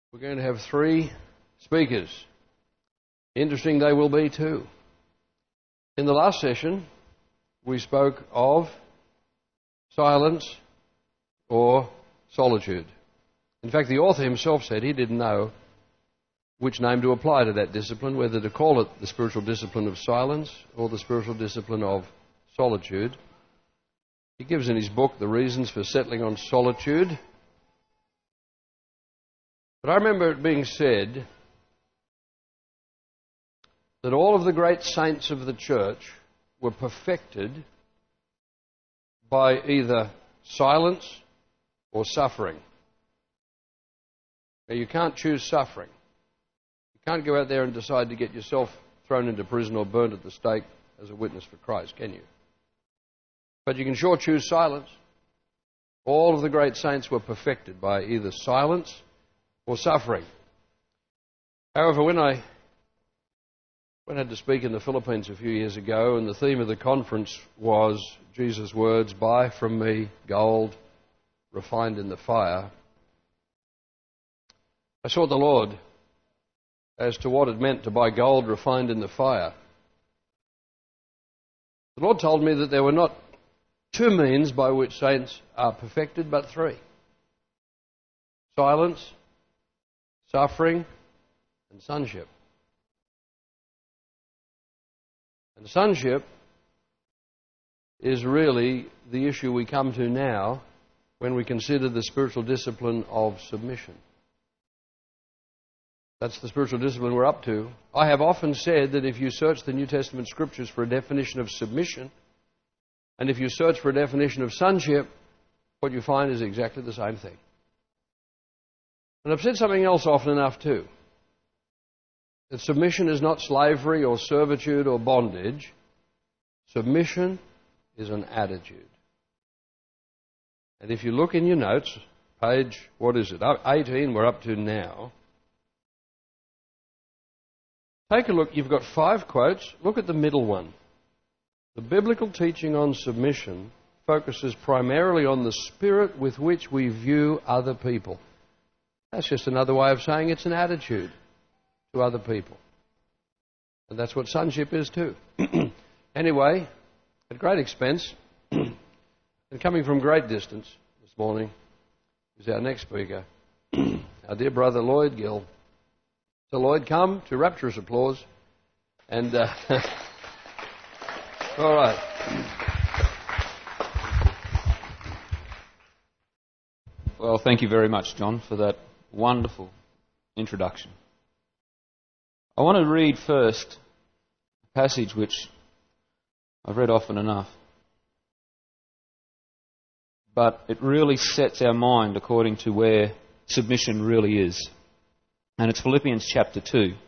We're going to have 3 speakers. Interesting they will be too. In the last session, we spoke of silence or solitude. In fact, the author himself said he didn't know which name to apply to that discipline, whether to call it the spiritual discipline of silence or the spiritual discipline of solitude. He gives in his book the reasons for settling on solitude. But I remember it being said that all of the great saints of the church were perfected by either silence or suffering. Now, you can't choose suffering. You can't go out there and decide to get yourself thrown into prison or burnt at the stake as a witness for Christ, can you? But you can sure choose silence. All of the great saints were perfected by either silence or suffering. However, when I had to speak in the Philippines a few years ago, and the theme of the conference was Jesus' words, "Buy from me gold refined in the fire," I sought the Lord as to what it meant to buy gold refined in the fire. The Lord told me that there were not 2 means by which saints are perfected, but 3. Silence, suffering, and sonship. And sonship is really the issue we come to now when we consider the spiritual discipline of submission. That's the spiritual discipline we're up to. I have often said that if you search the New Testament scriptures for a definition of submission, and if you search for a definition of sonship, what you find is exactly the same thing. And I've said something else often enough too. That submission is not slavery or servitude or bondage. Submission is an attitude. And if you look in your notes, page, 18 we're up to now. Take a look, you've got 5 quotes. Look at the middle one. The biblical teaching on submission focuses primarily on the spirit with which we view other people. That's just another way of saying it's an attitude to other people. And that's what sonship is too. Anyway, at great expense, and coming from great distance this morning, is our next speaker, our dear brother Lloyd Gill. So Lloyd, come to rapturous applause. And, all right. Well, thank you very much, John, for that wonderful introduction. I want to read first a passage which I've read often enough, but it really sets our mind according to where submission really is. And it's Philippians chapter 2. And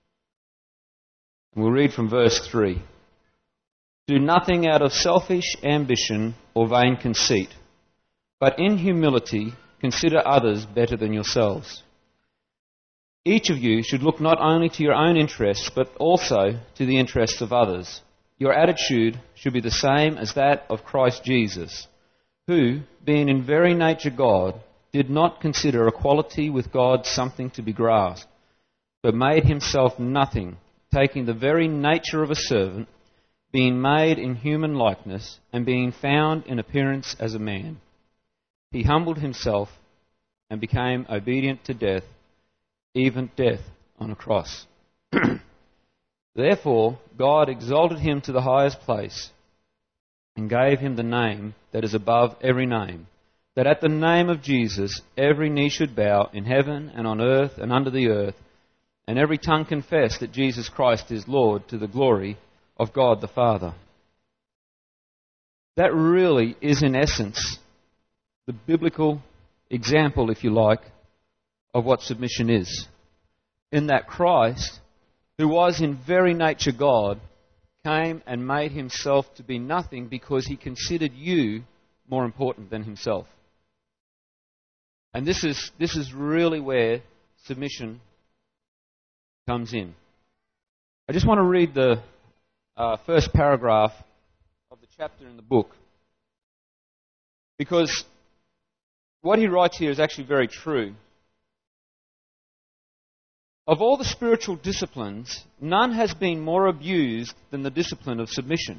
we'll read from verse 3. "Do nothing out of selfish ambition or vain conceit, but in humility consider others better than yourselves. Each of you should look not only to your own interests, but also to the interests of others. Your attitude should be the same as that of Christ Jesus, who, being in very nature God, did not consider equality with God something to be grasped, but made himself nothing, taking the very nature of a servant, being made in human likeness, and being found in appearance as a man. He humbled himself and became obedient to death, even death on a cross. Therefore, God exalted him to the highest place and gave him the name that is above every name, that at the name of Jesus every knee should bow in heaven and on earth and under the earth, and every tongue confess that Jesus Christ is Lord, to the glory of God the Father." That really is, in essence, the biblical example, if you like, of what submission is. In that Christ, who was in very nature God, came and made himself to be nothing because he considered you more important than himself. And this is really where submission comes in. I just want to read the first paragraph of the chapter in the book, because what he writes here is actually very true. Of all the spiritual disciplines, none has been more abused than the discipline of submission.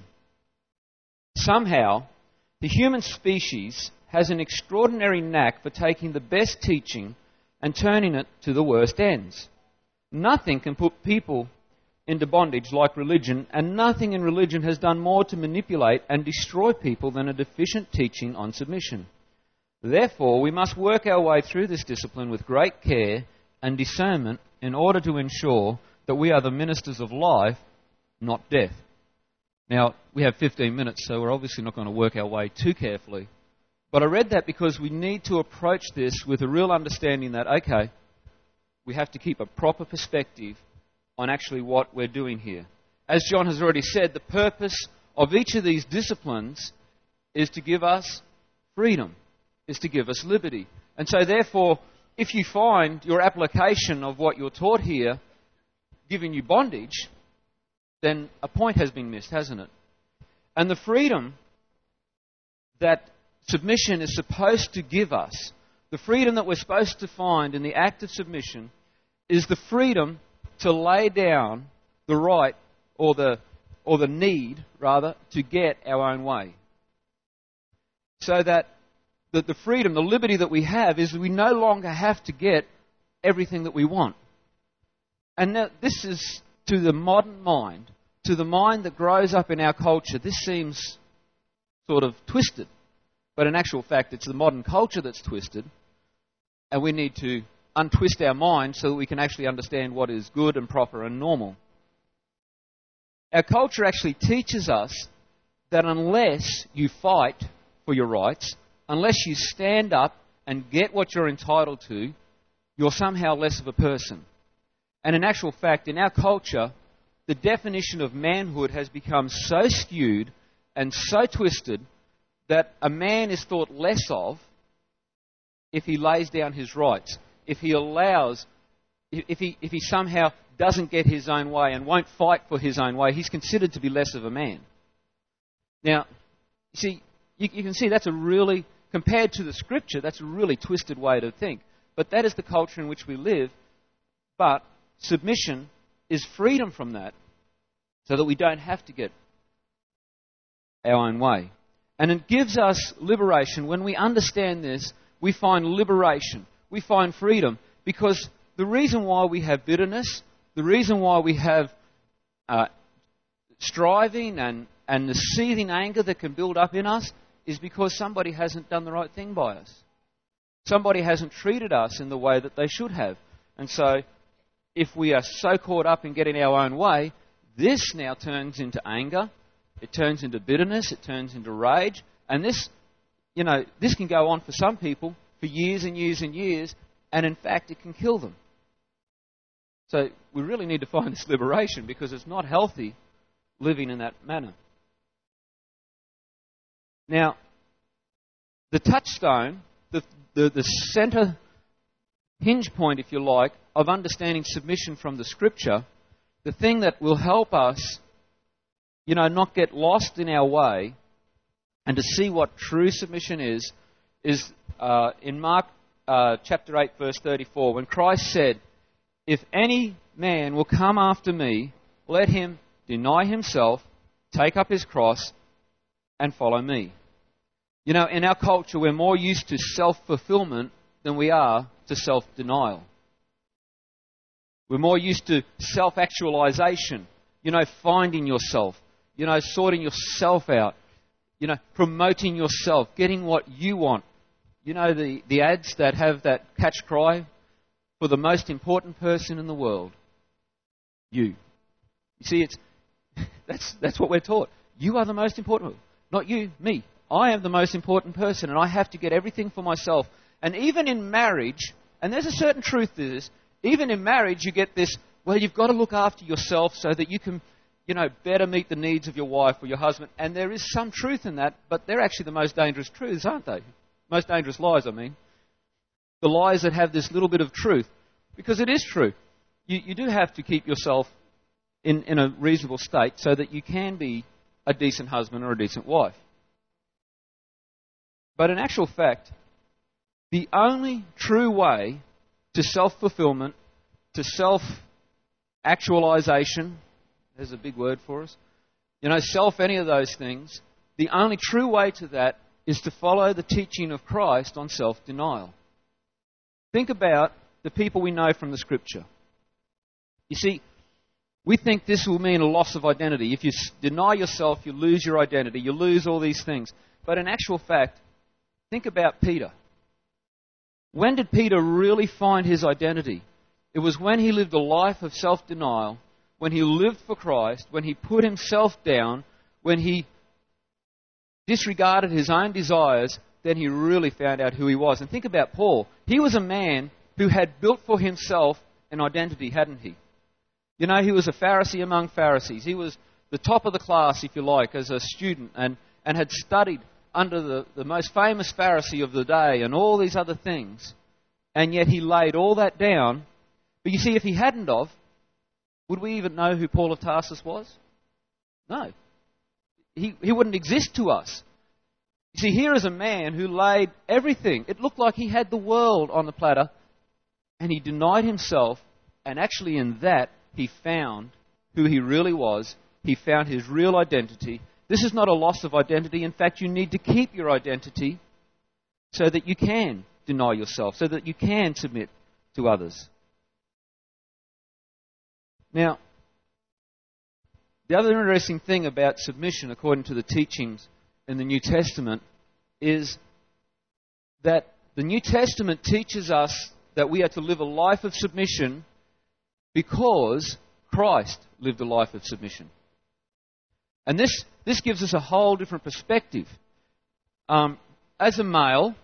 Somehow, the human species has an extraordinary knack for taking the best teaching and turning it to the worst ends. Nothing can put people into bondage like religion, and nothing in religion has done more to manipulate and destroy people than a deficient teaching on submission. Therefore, we must work our way through this discipline with great care and discernment in order to ensure that we are the ministers of life, not death. Now, we have 15 minutes, so we're obviously not going to work our way too carefully. But I read that because we need to approach this with a real understanding that, okay, we have to keep a proper perspective on actually what we're doing here. As John has already said, the purpose of each of these disciplines is to give us freedom, is to give us liberty. And so therefore, if you find your application of what you're taught here giving you bondage, then a point has been missed, hasn't it? And the freedom that submission is supposed to give us, the freedom that we're supposed to find in the act of submission, is the freedom to lay down the right or the need, rather, to get our own way. So that the freedom, the liberty that we have is we no longer have to get everything that we want. And now, this is, to the modern mind, to the mind that grows up in our culture, this seems sort of twisted. But in actual fact, it's the modern culture that's twisted. And we need to untwist our mind so that we can actually understand what is good and proper and normal. Our culture actually teaches us that unless you fight for your rights, unless you stand up and get what you're entitled to, you're somehow less of a person. And in actual fact, in our culture, the definition of manhood has become so skewed and so twisted that a man is thought less of if he lays down his rights, if he somehow doesn't get his own way and won't fight for his own way, he's considered to be less of a man. Now, you see, you can see that's a really, compared to the Scripture, that's a really twisted way to think. But that is the culture in which we live. But submission is freedom from that, so that we don't have to get our own way. And it gives us liberation. When we understand this, we find liberation. We find freedom. Because the reason why we have bitterness, the reason why we have striving and the seething anger that can build up in us is because somebody hasn't done the right thing by us. Somebody hasn't treated us in the way that they should have. And so, if we are so caught up in getting our own way, this now turns into anger, it turns into bitterness, it turns into rage, and this can go on for some people for years and years and years, and in fact it can kill them. So we really need to find this liberation, because it's not healthy living in that manner. Now, the touchstone, the centre hinge point, if you like, of understanding submission from the Scripture, the thing that will help us, not get lost in our way and to see what true submission is in Mark chapter 8, verse 34, when Christ said, "If any man will come after me, let him deny himself, take up his cross, and follow me." In our culture, we're more used to self-fulfillment than we are to self-denial. We're more used to self-actualization, finding yourself, sorting yourself out, promoting yourself, getting what you want. The ads that have that catch cry for the most important person in the world, you. You see, that's what we're taught. You are the most important, not you, me. I am the most important person, and I have to get everything for myself. And even in marriage, and there's a certain truth to this, even in marriage you get this, well, you've got to look after yourself so that you can, better meet the needs of your wife or your husband. And there is some truth in that, but they're actually the most dangerous truths, aren't they? Most dangerous lies, I mean. The lies that have this little bit of truth. Because it is true. You do have to keep yourself in a reasonable state so that you can be a decent husband or a decent wife. But in actual fact, the only true way to self-fulfillment to self-actualization. There's a big word for us. Any of those things. The only true way to that is to follow the teaching of Christ on self-denial. Think about the people we know from the Scripture. You see, we think this will mean a loss of identity. If you deny yourself, you lose your identity. You lose all these things. But in actual fact, think about Peter. When did Peter really find his identity? It was when he lived a life of self-denial, when he lived for Christ, when he put himself down, when he disregarded his own desires, then he really found out who he was. And think about Paul. He was a man who had built for himself an identity, hadn't he? He was a Pharisee among Pharisees. He was the top of the class, if you like, as a student, and had studied under the most famous Pharisee of the day and all these other things. And yet he laid all that down. But you see, if he hadn't of, would we even know who Paul of Tarsus was? No. He wouldn't exist to us. You see, here is a man who laid everything. It looked like he had the world on the platter, and he denied himself, and actually in that, he found who he really was. He found his real identity. This is not a loss of identity. In fact, you need to keep your identity so that you can deny yourself, so that you can submit to others. Now, the other interesting thing about submission, according to the teachings in the New Testament, is that the New Testament teaches us that we are to live a life of submission because Christ lived a life of submission. And this gives us a whole different perspective. As a male,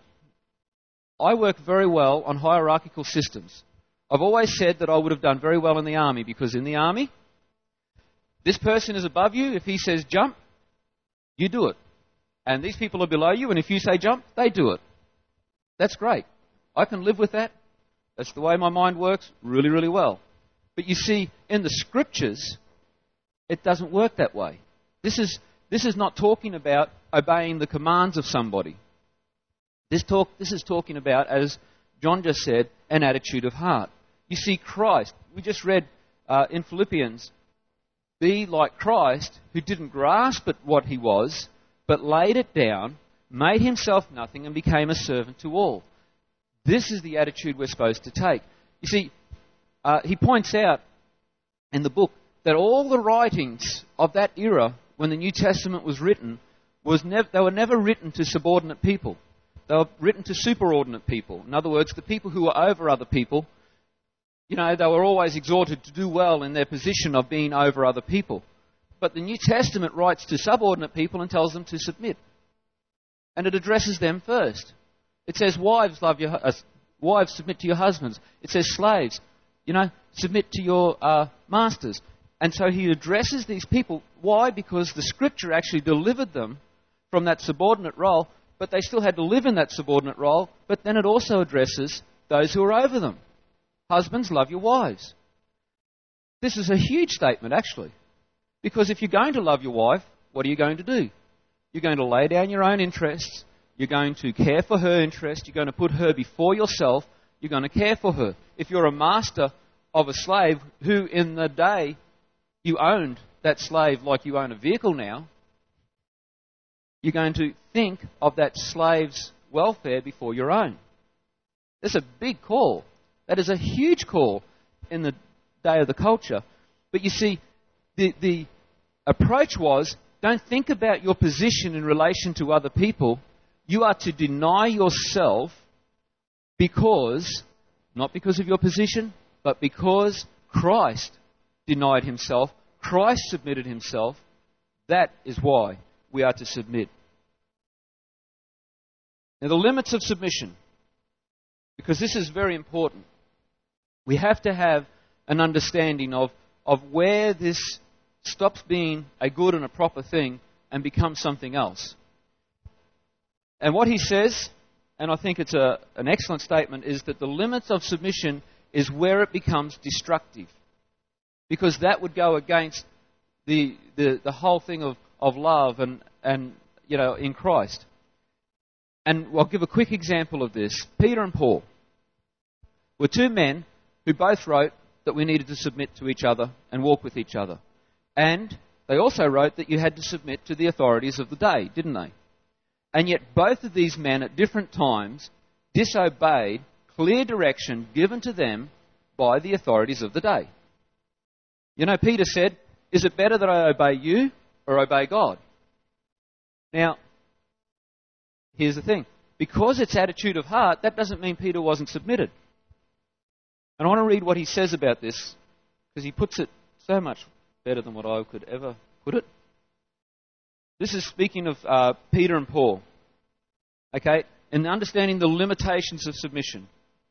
I work very well on hierarchical systems. I've always said that I would have done very well in the army, because in the army, this person is above you. If he says jump, you do it. And these people are below you, and if you say jump, they do it. That's great. I can live with that. That's the way my mind works really, really well. But you see, in the Scriptures, it doesn't work that way. This is not talking about obeying the commands of somebody. This is talking about, as John just said, an attitude of heart. You see, Christ, we just read in Philippians, be like Christ, who didn't grasp at what he was, but laid it down, made himself nothing, and became a servant to all. This is the attitude we're supposed to take. You see, he points out in the book that all the writings of that era, when the New Testament was written, they were never written to subordinate people. They were written to superordinate people. In other words, the people who were over other people, they were always exhorted to do well in their position of being over other people. But the New Testament writes to subordinate people and tells them to submit. And it addresses them first. It says, wives, submit to your husbands. It says, slaves, submit to your masters. And so he addresses these people. Why? Because the Scripture actually delivered them from that subordinate role, but they still had to live in that subordinate role. But then it also addresses those who are over them. Husbands, love your wives. This is a huge statement, actually. Because if you're going to love your wife, what are you going to do? You're going to lay down your own interests. You're going to care for her interest. You're going to put her before yourself. You're going to care for her. If you're a master of a slave who in the day you owned that slave like you own a vehicle now, you're going to think of that slave's welfare before your own. That's a big call. That is a huge call in the day of the culture. But you see, the approach was, don't think about your position in relation to other people. You are to deny yourself because, not because of your position, but because Christ denied himself, Christ submitted himself. That is why we are to submit. Now, the limits of submission, because this is very important. We have to have an understanding of where this stops being a good and a proper thing and becomes something else. And what he says, and I think it's an excellent statement, is that the limits of submission is where it becomes destructive. Because that would go against the whole thing of love and in Christ. And I'll give a quick example of this. Peter and Paul were two men who both wrote that we needed to submit to each other and walk with each other. And they also wrote that you had to submit to the authorities of the day, didn't they? And yet both of these men at different times disobeyed clear direction given to them by the authorities of the day. You know, Peter said, "Is it better that I obey you or obey God?" Now, here's the thing. Because it's attitude of heart, that doesn't mean Peter wasn't submitted. And I want to read what he says about this, because he puts it so much better than what I could ever put it. This is speaking of Peter and Paul, okay, and understanding the limitations of submission.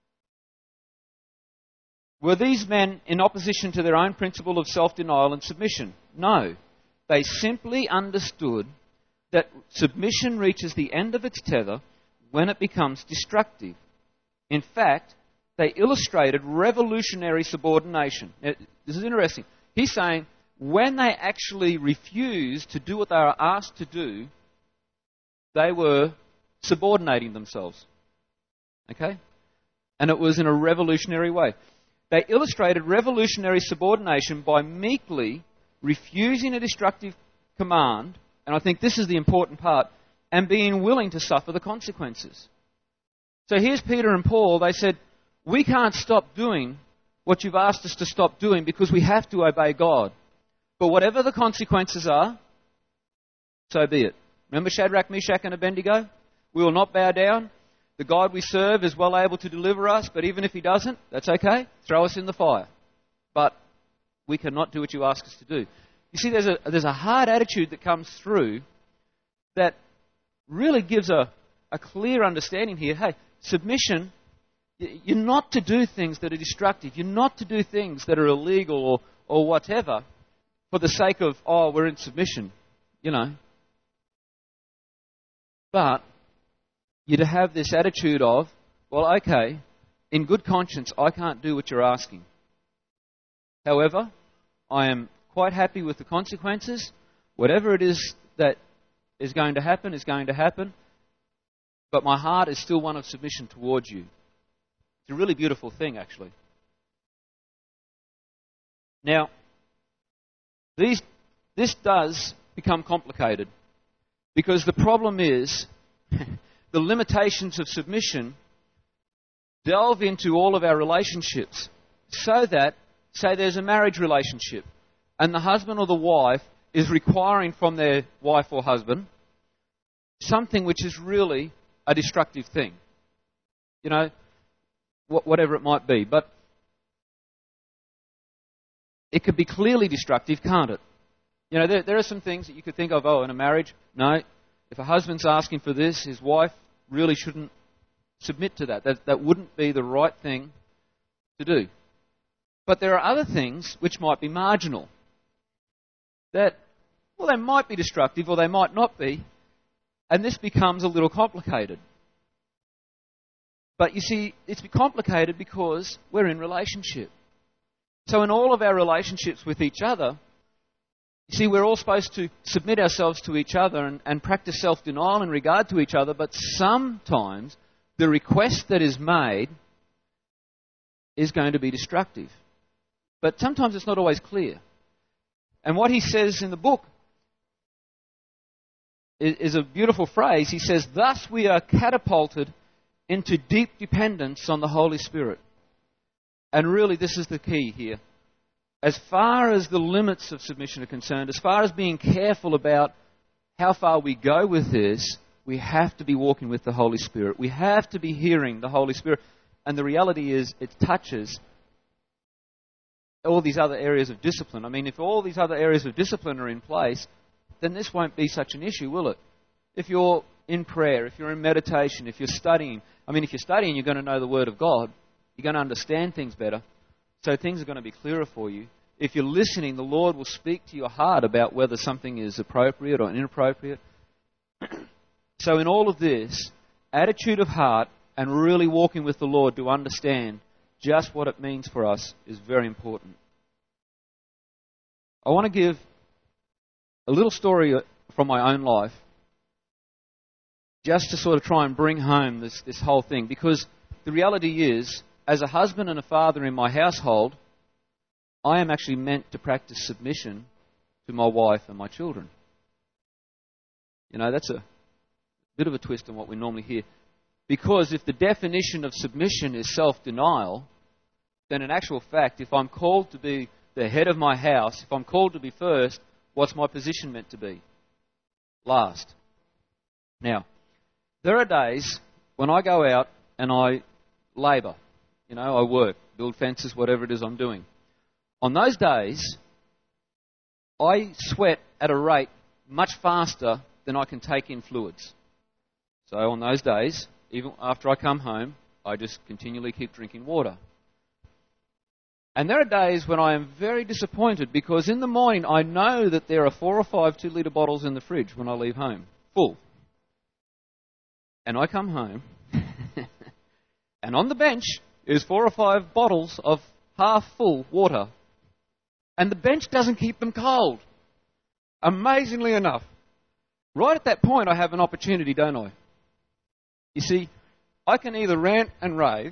Were these men in opposition to their own principle of self-denial and submission? No. They simply understood that submission reaches the end of its tether when it becomes destructive. In fact, they illustrated revolutionary subordination. Now, this is interesting. He's saying when they actually refused to do what they were asked to do, they were subordinating themselves. Okay? And it was in a revolutionary way. They illustrated revolutionary subordination by meekly refusing a destructive command, and I think this is the important part, and being willing to suffer the consequences. So here's Peter and Paul. They said, we can't stop doing what you've asked us to stop doing because we have to obey God. But whatever the consequences are, so be it. Remember Shadrach, Meshach, and Abednego? We will not bow down. The God we serve is well able to deliver us, but even if he doesn't, that's okay. Throw us in the fire. But we cannot do what you ask us to do. You see, there's a hard attitude that comes through that really gives a clear understanding here. Hey, submission, you're not to do things that are destructive. You're not to do things that are illegal or whatever for the sake of, oh, we're in submission, you know. But you're to have this attitude of, well, okay, in good conscience, I can't do what you're asking. However, I am quite happy with the consequences. Whatever it is that is going to happen is going to happen. But my heart is still one of submission towards you. It's a really beautiful thing, actually. Now, this does become complicated because the problem is the limitations of submission delve into all of our relationships so that, say there's a marriage relationship and the husband or the wife is requiring from their wife or husband something which is really a destructive thing. You know, whatever it might be. But it could be clearly destructive, can't it? You know, there are some things that you could think of, oh, in a marriage, no. If a husband's asking for this, his wife really shouldn't submit to that. That wouldn't be the right thing to do. But there are other things which might be marginal. That, well, they might be destructive or they might not be. And this becomes a little complicated. But you see, it's complicated because we're in relationship. So in all of our relationships with each other, you see, we're all supposed to submit ourselves to each other and practice self-denial in regard to each other, but sometimes the request that is made is going to be destructive. But sometimes it's not always clear. And what he says in the book is a beautiful phrase. He says, thus we are catapulted into deep dependence on the Holy Spirit. And really this is the key here. As far as the limits of submission are concerned, as far as being careful about how far we go with this, we have to be walking with the Holy Spirit. We have to be hearing the Holy Spirit. And the reality is it touches all these other areas of discipline. I mean, if all these other areas of discipline are in place, then this won't be such an issue, will it? If you're in prayer, if you're in meditation, if you're studying, I mean, if you're studying, you're going to know the Word of God. You're going to understand things better. So things are going to be clearer for you. If you're listening, the Lord will speak to your heart about whether something is appropriate or inappropriate. So in all of this, attitude of heart and really walking with the Lord to understand just what it means for us is very important. I want to give a little story from my own life just to sort of try and bring home this whole thing. Because the reality is, as a husband and a father in my household, I am actually meant to practice submission to my wife and my children. You know, that's a bit of a twist on what we normally hear. Because if the definition of submission is self-denial, then in actual fact, if I'm called to be the head of my house, if I'm called to be first, what's my position meant to be? Last. Now, there are days when I go out and I labour. You know, I work, build fences, whatever it is I'm doing. On those days, I sweat at a rate much faster than I can take in fluids. So on those days, even after I come home, I just continually keep drinking water. And there are days when I am very disappointed because in the morning I know that there are 4 or 5 2-litre bottles in the fridge when I leave home, full. And I come home, and on the bench is 4 or 5 bottles of half-full water. And the bench doesn't keep them cold. Amazingly enough. Right at that point, I have an opportunity, don't I? You see, I can either rant and rave,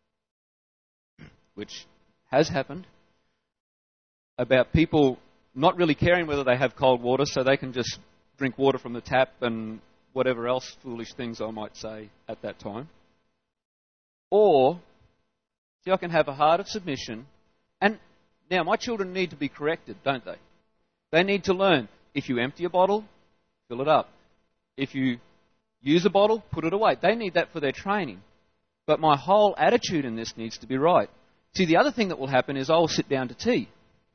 which has happened, about people not really caring whether they have cold water, so they can just drink water from the tap and whatever else foolish things I might say at that time. Or, see, I can have a heart of submission. And now, my children need to be corrected, don't they? They need to learn. If you empty a bottle, fill it up. If you use a bottle, put it away. They need that for their training. But my whole attitude in this needs to be right. See, the other thing that will happen is I'll sit down to tea.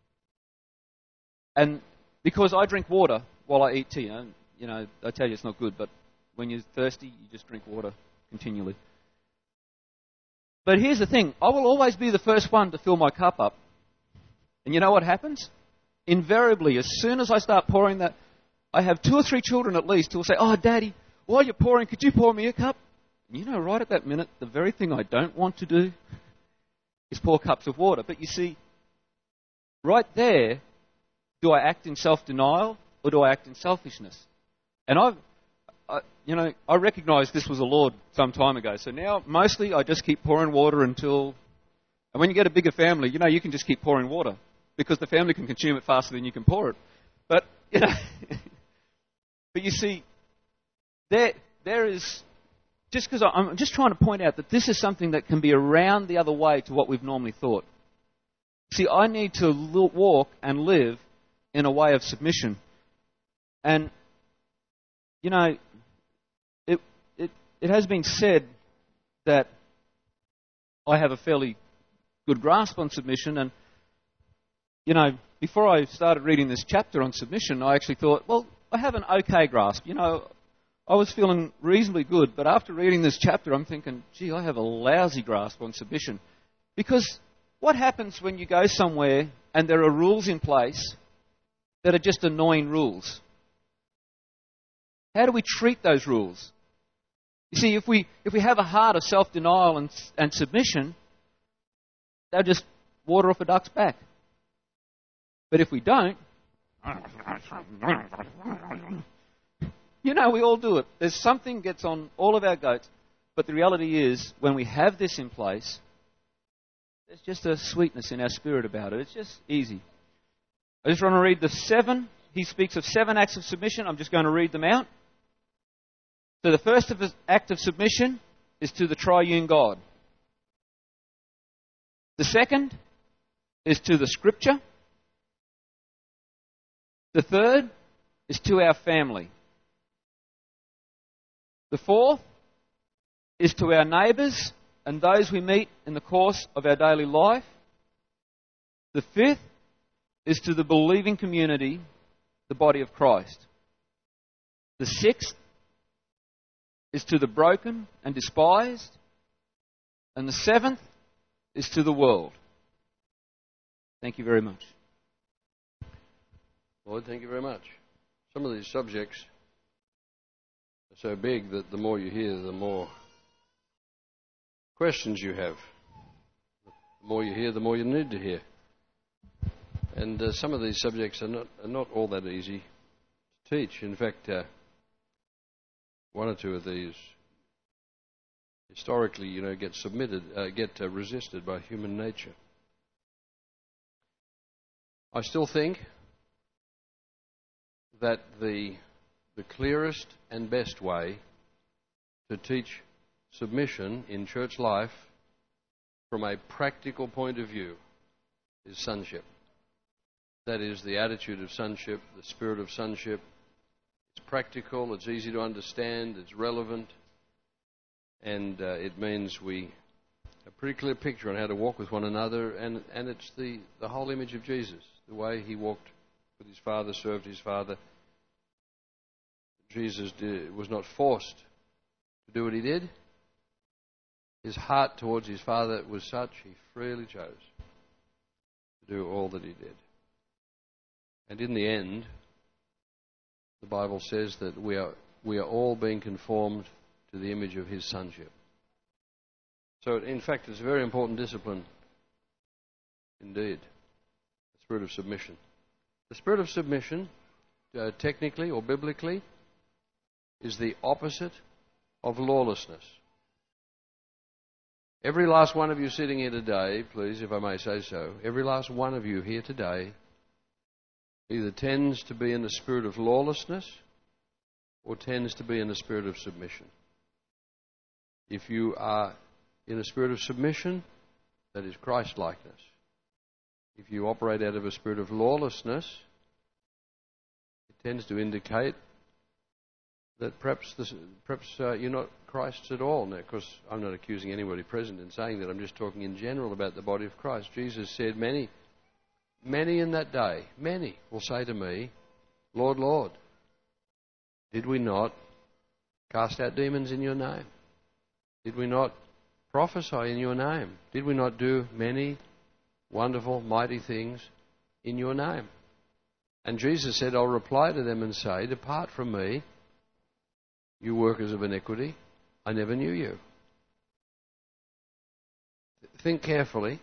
And because I drink water while I eat tea, you know, I tell you it's not good, but when you're thirsty, you just drink water continually. But here's the thing. I will always be the first one to fill my cup up. And you know what happens? Invariably, as soon as I start pouring that, I have 2 or 3 children at least who will say, "Oh, Daddy, while you're pouring, could you pour me a cup?" And you know, right at that minute, the very thing I don't want to do is pour cups of water. But you see, right there, do I act in self-denial or do I act in selfishness? And I recognised this was the Lord some time ago. So now, mostly, I just keep pouring water until... And when you get a bigger family, you know, you can just keep pouring water because the family can consume it faster than you can pour it. But, you know... But you see, there is... Just because I'm just trying to point out that this is something that can be around the other way to what we've normally thought. See, I need to walk and live in a way of submission. And, you know, it has been said that I have a fairly good grasp on submission. And, you know, before I started reading this chapter on submission, I actually thought, well, I have an okay grasp. You know, I was feeling reasonably good, but after reading this chapter, I'm thinking, gee, I have a lousy grasp on submission. Because what happens when you go somewhere and there are rules in place that are just annoying rules? How do we treat those rules? You see, if we have a heart of self-denial and submission, they'll just water off a duck's back. But if we don't, you know, we all do it. There's something gets on all of our goats. But the reality is, when we have this in place, there's just a sweetness in our spirit about it. It's just easy. I just want to read the 7. He speaks of 7 acts of submission. I'm just going to read them out. So the first act of submission is to the triune God. The second is to the Scripture. The third is to our family. The fourth is to our neighbours and those we meet in the course of our daily life. The fifth is to the believing community, the body of Christ. The sixth is to the broken and despised. And the 7th is to the world. Thank you very much. Lord, thank you very much. Some of these subjects are so big that the more you hear, the more questions you have. The more you hear, the more you need to hear. And some of these subjects are not all that easy to teach. In fact, 1 or 2 of these historically, you know, get resisted by human nature. I still think that the clearest and best way to teach submission in church life from a practical point of view is sonship. That is the attitude of sonship, the spirit of sonship. It's practical, it's easy to understand, it's relevant, and it means we have a pretty clear picture on how to walk with one another, and it's the whole image of Jesus, the way he walked with his Father, served his Father. Jesus was not forced to do what he did. His heart towards his Father was such, he freely chose to do all that he did. And in the end, the Bible says that we are all being conformed to the image of his sonship. So, in fact, it's a very important discipline indeed, the spirit of submission. The spirit of submission, technically or biblically, is the opposite of lawlessness. Every last one of you sitting here today, please, if I may say so, every last one of you here today either tends to be in the spirit of lawlessness or tends to be in the spirit of submission. If you are in a spirit of submission, that is Christ-likeness. If you operate out of a spirit of lawlessness, it tends to indicate that perhaps you're not Christ's at all. Now, of course, I'm not accusing anybody present in saying that. I'm just talking in general about the body of Christ. Jesus said, many in that day, many will say to me, Lord, Lord, did we not cast out demons in your name? Did we not prophesy in your name? Did we not do many wonderful, mighty things in your name? And Jesus said, I'll reply to them and say, depart from me, you workers of iniquity, I never knew you. Think carefully.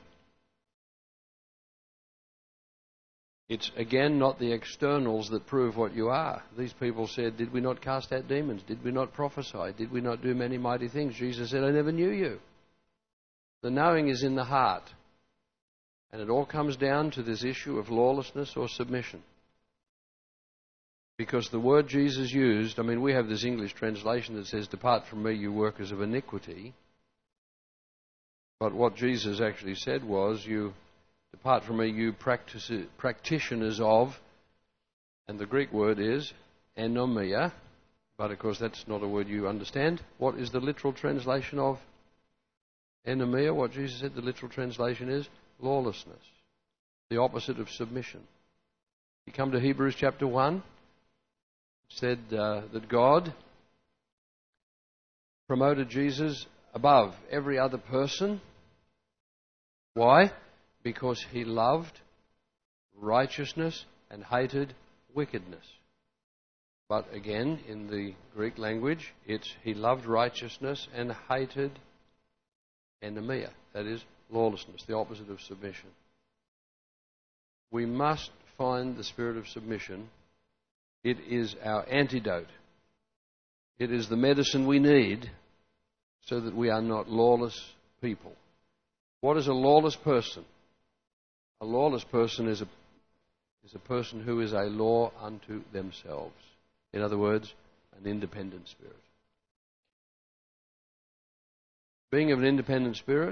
It's again not the externals that prove what you are. These people said, did we not cast out demons? Did we not prophesy? Did we not do many mighty things? Jesus said, I never knew you. The knowing is in the heart. And it all comes down to this issue of lawlessness or submission. Because the word Jesus used, we have this English translation that says, depart from me, you workers of iniquity. But what Jesus actually said was, you depart from me, you practitioners of, and the Greek word is anomia, but of course that's not a word you understand. What is the literal translation of anomia? What Jesus said, the literal translation is lawlessness, the opposite of submission. You come to Hebrews chapter 1, said that God promoted Jesus above every other person. Why? Because he loved righteousness and hated wickedness. But again, in the Greek language, it's he loved righteousness and hated anomia, that is, lawlessness, the opposite of submission. We must find the spirit of submission. It is our antidote. It is the medicine we need so that we are not lawless people. What is a lawless person? A lawless person is a person who is a law unto themselves. In other words, an independent spirit. Being of an independent spirit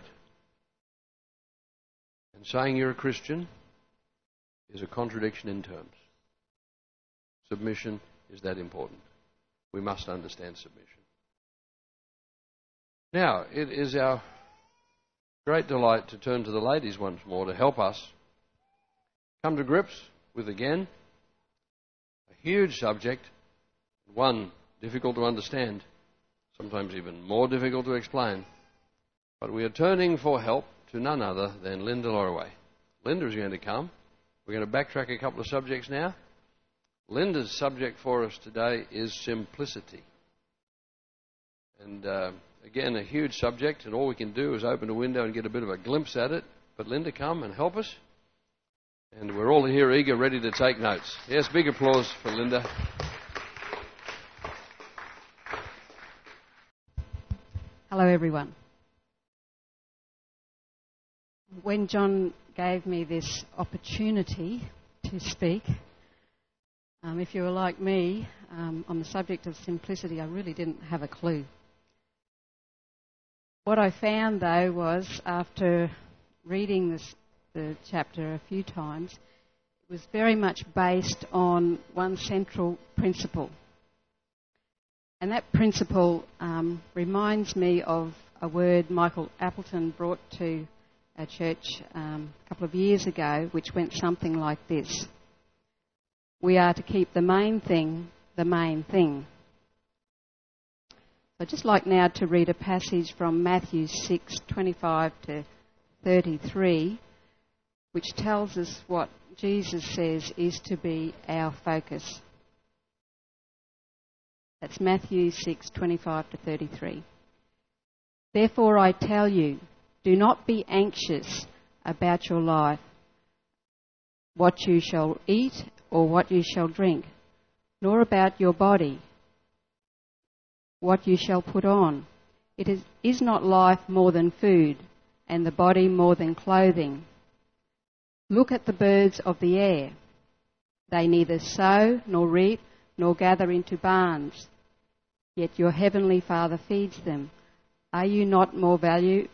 and saying you're a Christian is a contradiction in terms. Submission is that important. We must understand submission. Now, it is our great delight to turn to the ladies once more to help us come to grips with, again, a huge subject, one difficult to understand, sometimes even more difficult to explain. But we are turning for help to none other than Linda Lorway. Linda is going to come. We're going to backtrack a couple of subjects now. Linda's subject for us today is simplicity. And again, a huge subject, and all we can do is open a window and get a bit of a glimpse at it. But Linda, come and help us. And we're all here eager, ready to take notes. Yes, big applause for Linda. Hello, everyone. When John gave me this opportunity to speak. If you were like me, on the subject of simplicity, I really didn't have a clue. What I found, though, was after reading the chapter a few times, it was very much based on one central principle. And that principle reminds me of a word Michael Appleton brought to our church a couple of years ago, which went something like this. We are to keep the main thing the main thing. I'd just like now to read a passage from Matthew 6:25 to 33, which tells us what Jesus says is to be our focus. That's Matthew 6:25 to 33. Therefore I tell you, do not be anxious about your life, what you shall eat or what you shall drink, nor about your body, what you shall put on. Is not life more than food, and the body more than clothing? Look at the birds of the air. They neither sow nor reap nor gather into barns, yet your heavenly Father feeds them. Are you not of more value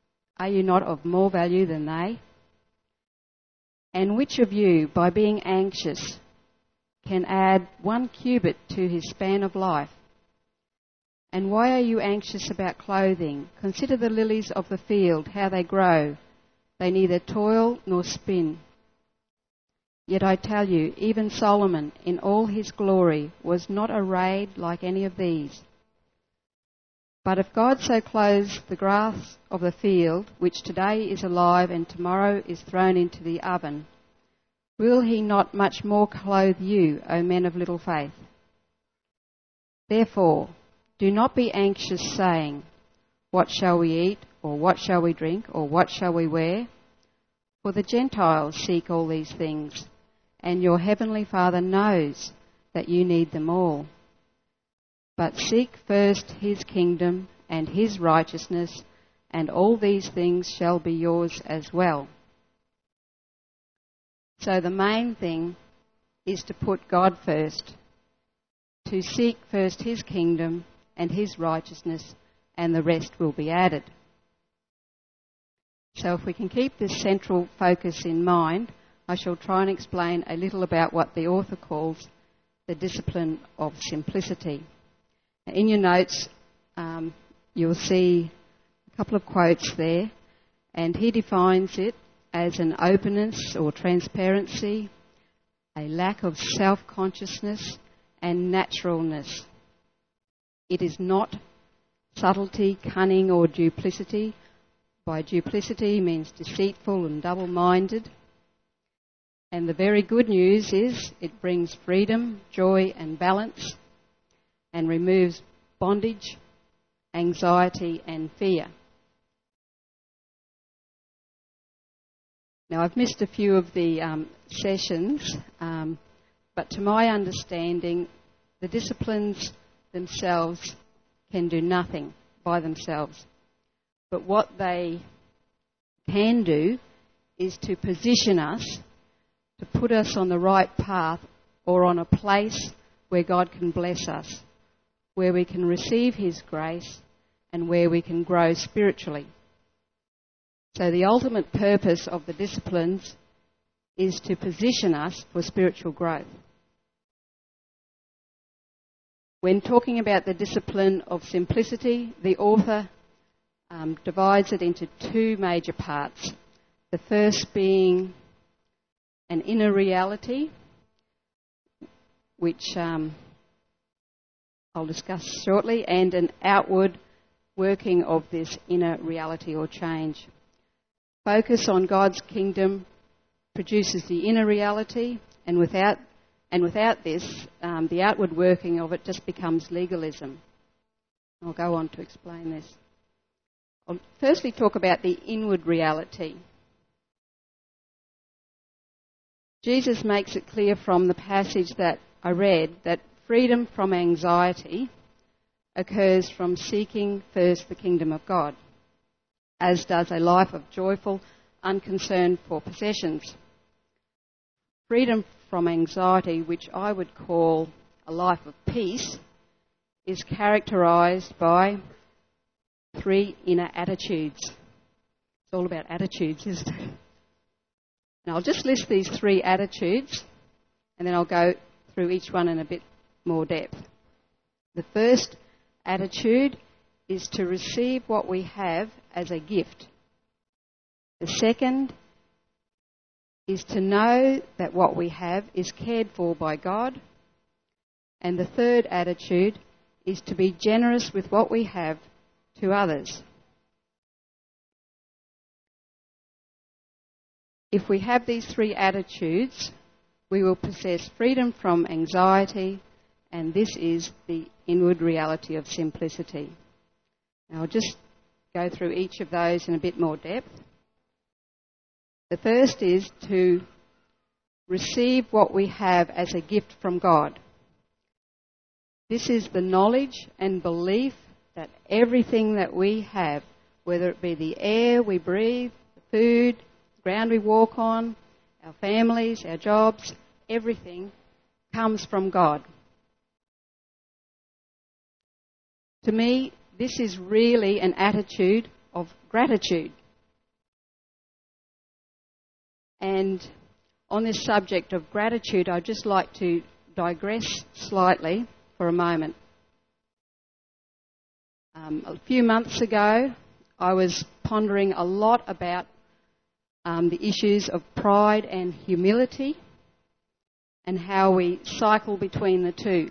than they? And which of you, by being anxious, can add 1 cubit to his span of life? And why are you anxious about clothing? Consider the lilies of the field, how they grow. They neither toil nor spin. Yet I tell you, even Solomon in all his glory was not arrayed like any of these. But if God so clothes the grass of the field, which today is alive and tomorrow is thrown into the oven, will he not much more clothe you, O men of little faith? Therefore, do not be anxious, saying, what shall we eat, or what shall we drink, or what shall we wear? For the Gentiles seek all these things, and your heavenly Father knows that you need them all. But seek first his kingdom and his righteousness, and all these things shall be yours as well. So the main thing is to put God first, to seek first his kingdom and his righteousness, and the rest will be added. So if we can keep this central focus in mind, I shall try and explain a little about what the author calls the discipline of simplicity. In your notes, you'll see a couple of quotes there, and he defines it as an openness or transparency, a lack of self-consciousness and naturalness. It is not subtlety, cunning or duplicity. By duplicity means deceitful and double-minded. And the very good news is it brings freedom, joy and balance, and removes bondage, anxiety and fear. Now, I've missed a few of the sessions, but to my understanding, the disciplines themselves can do nothing by themselves. But what they can do is to position us, to put us on the right path or on a place where God can bless us, where we can receive his grace and where we can grow spiritually. So the ultimate purpose of the disciplines is to position us for spiritual growth. When talking about the discipline of simplicity, the author divides it into 2 major parts. The first being an inner reality, which I'll discuss shortly, and an outward working of this inner reality or change. Focus on God's kingdom produces the inner reality, and without this, the outward working of it just becomes legalism. I'll go on to explain this. I'll firstly talk about the inward reality. Jesus makes it clear from the passage that I read that freedom from anxiety occurs from seeking first the kingdom of God, as does a life of joyful unconcern for possessions. freedom from anxiety, which I would call a life of peace, is characterised by 3 inner attitudes. It's all about attitudes, isn't it? And I'll just list these 3 attitudes, and then I'll go through each one in a bit more depth. The first attitude is to receive what we have as a gift. The second is to know that what we have is cared for by God. And the third attitude is to be generous with what we have to others. If we have these 3 attitudes, we will possess freedom from anxiety, and this is the inward reality of simplicity. Now I'll just go through each of those in a bit more depth. The first is to receive what we have as a gift from God. This is the knowledge and belief that everything that we have, whether it be the air we breathe, the food, the ground we walk on, our families, our jobs, everything comes from God. To me, this is really an attitude of gratitude. And on this subject of gratitude, I'd just like to digress slightly for a moment. A few months ago, I was pondering a lot about the issues of pride and humility and how we cycle between the two,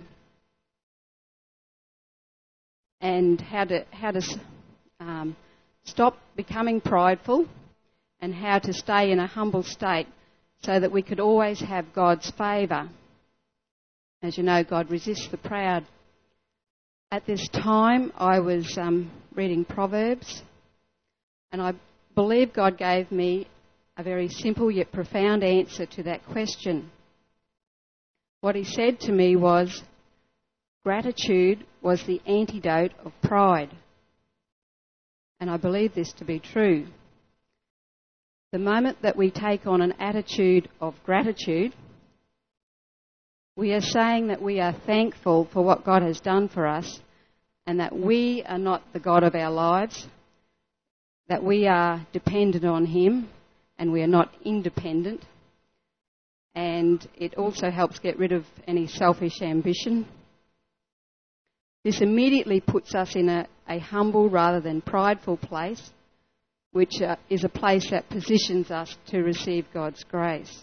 and how to stop becoming prideful and how to stay in a humble state so that we could always have God's favour. As you know, God resists the proud. At this time, I was reading Proverbs, and I believe God gave me a very simple yet profound answer to that question. What he said to me was, gratitude was the antidote of pride. And I believe this to be true. The moment that we take on an attitude of gratitude, we are saying that we are thankful for what God has done for us and that we are not the God of our lives, that we are dependent on him and we are not independent. And it also helps get rid of any selfish ambition. This immediately puts us in a humble rather than prideful place, which is a place that positions us to receive God's grace.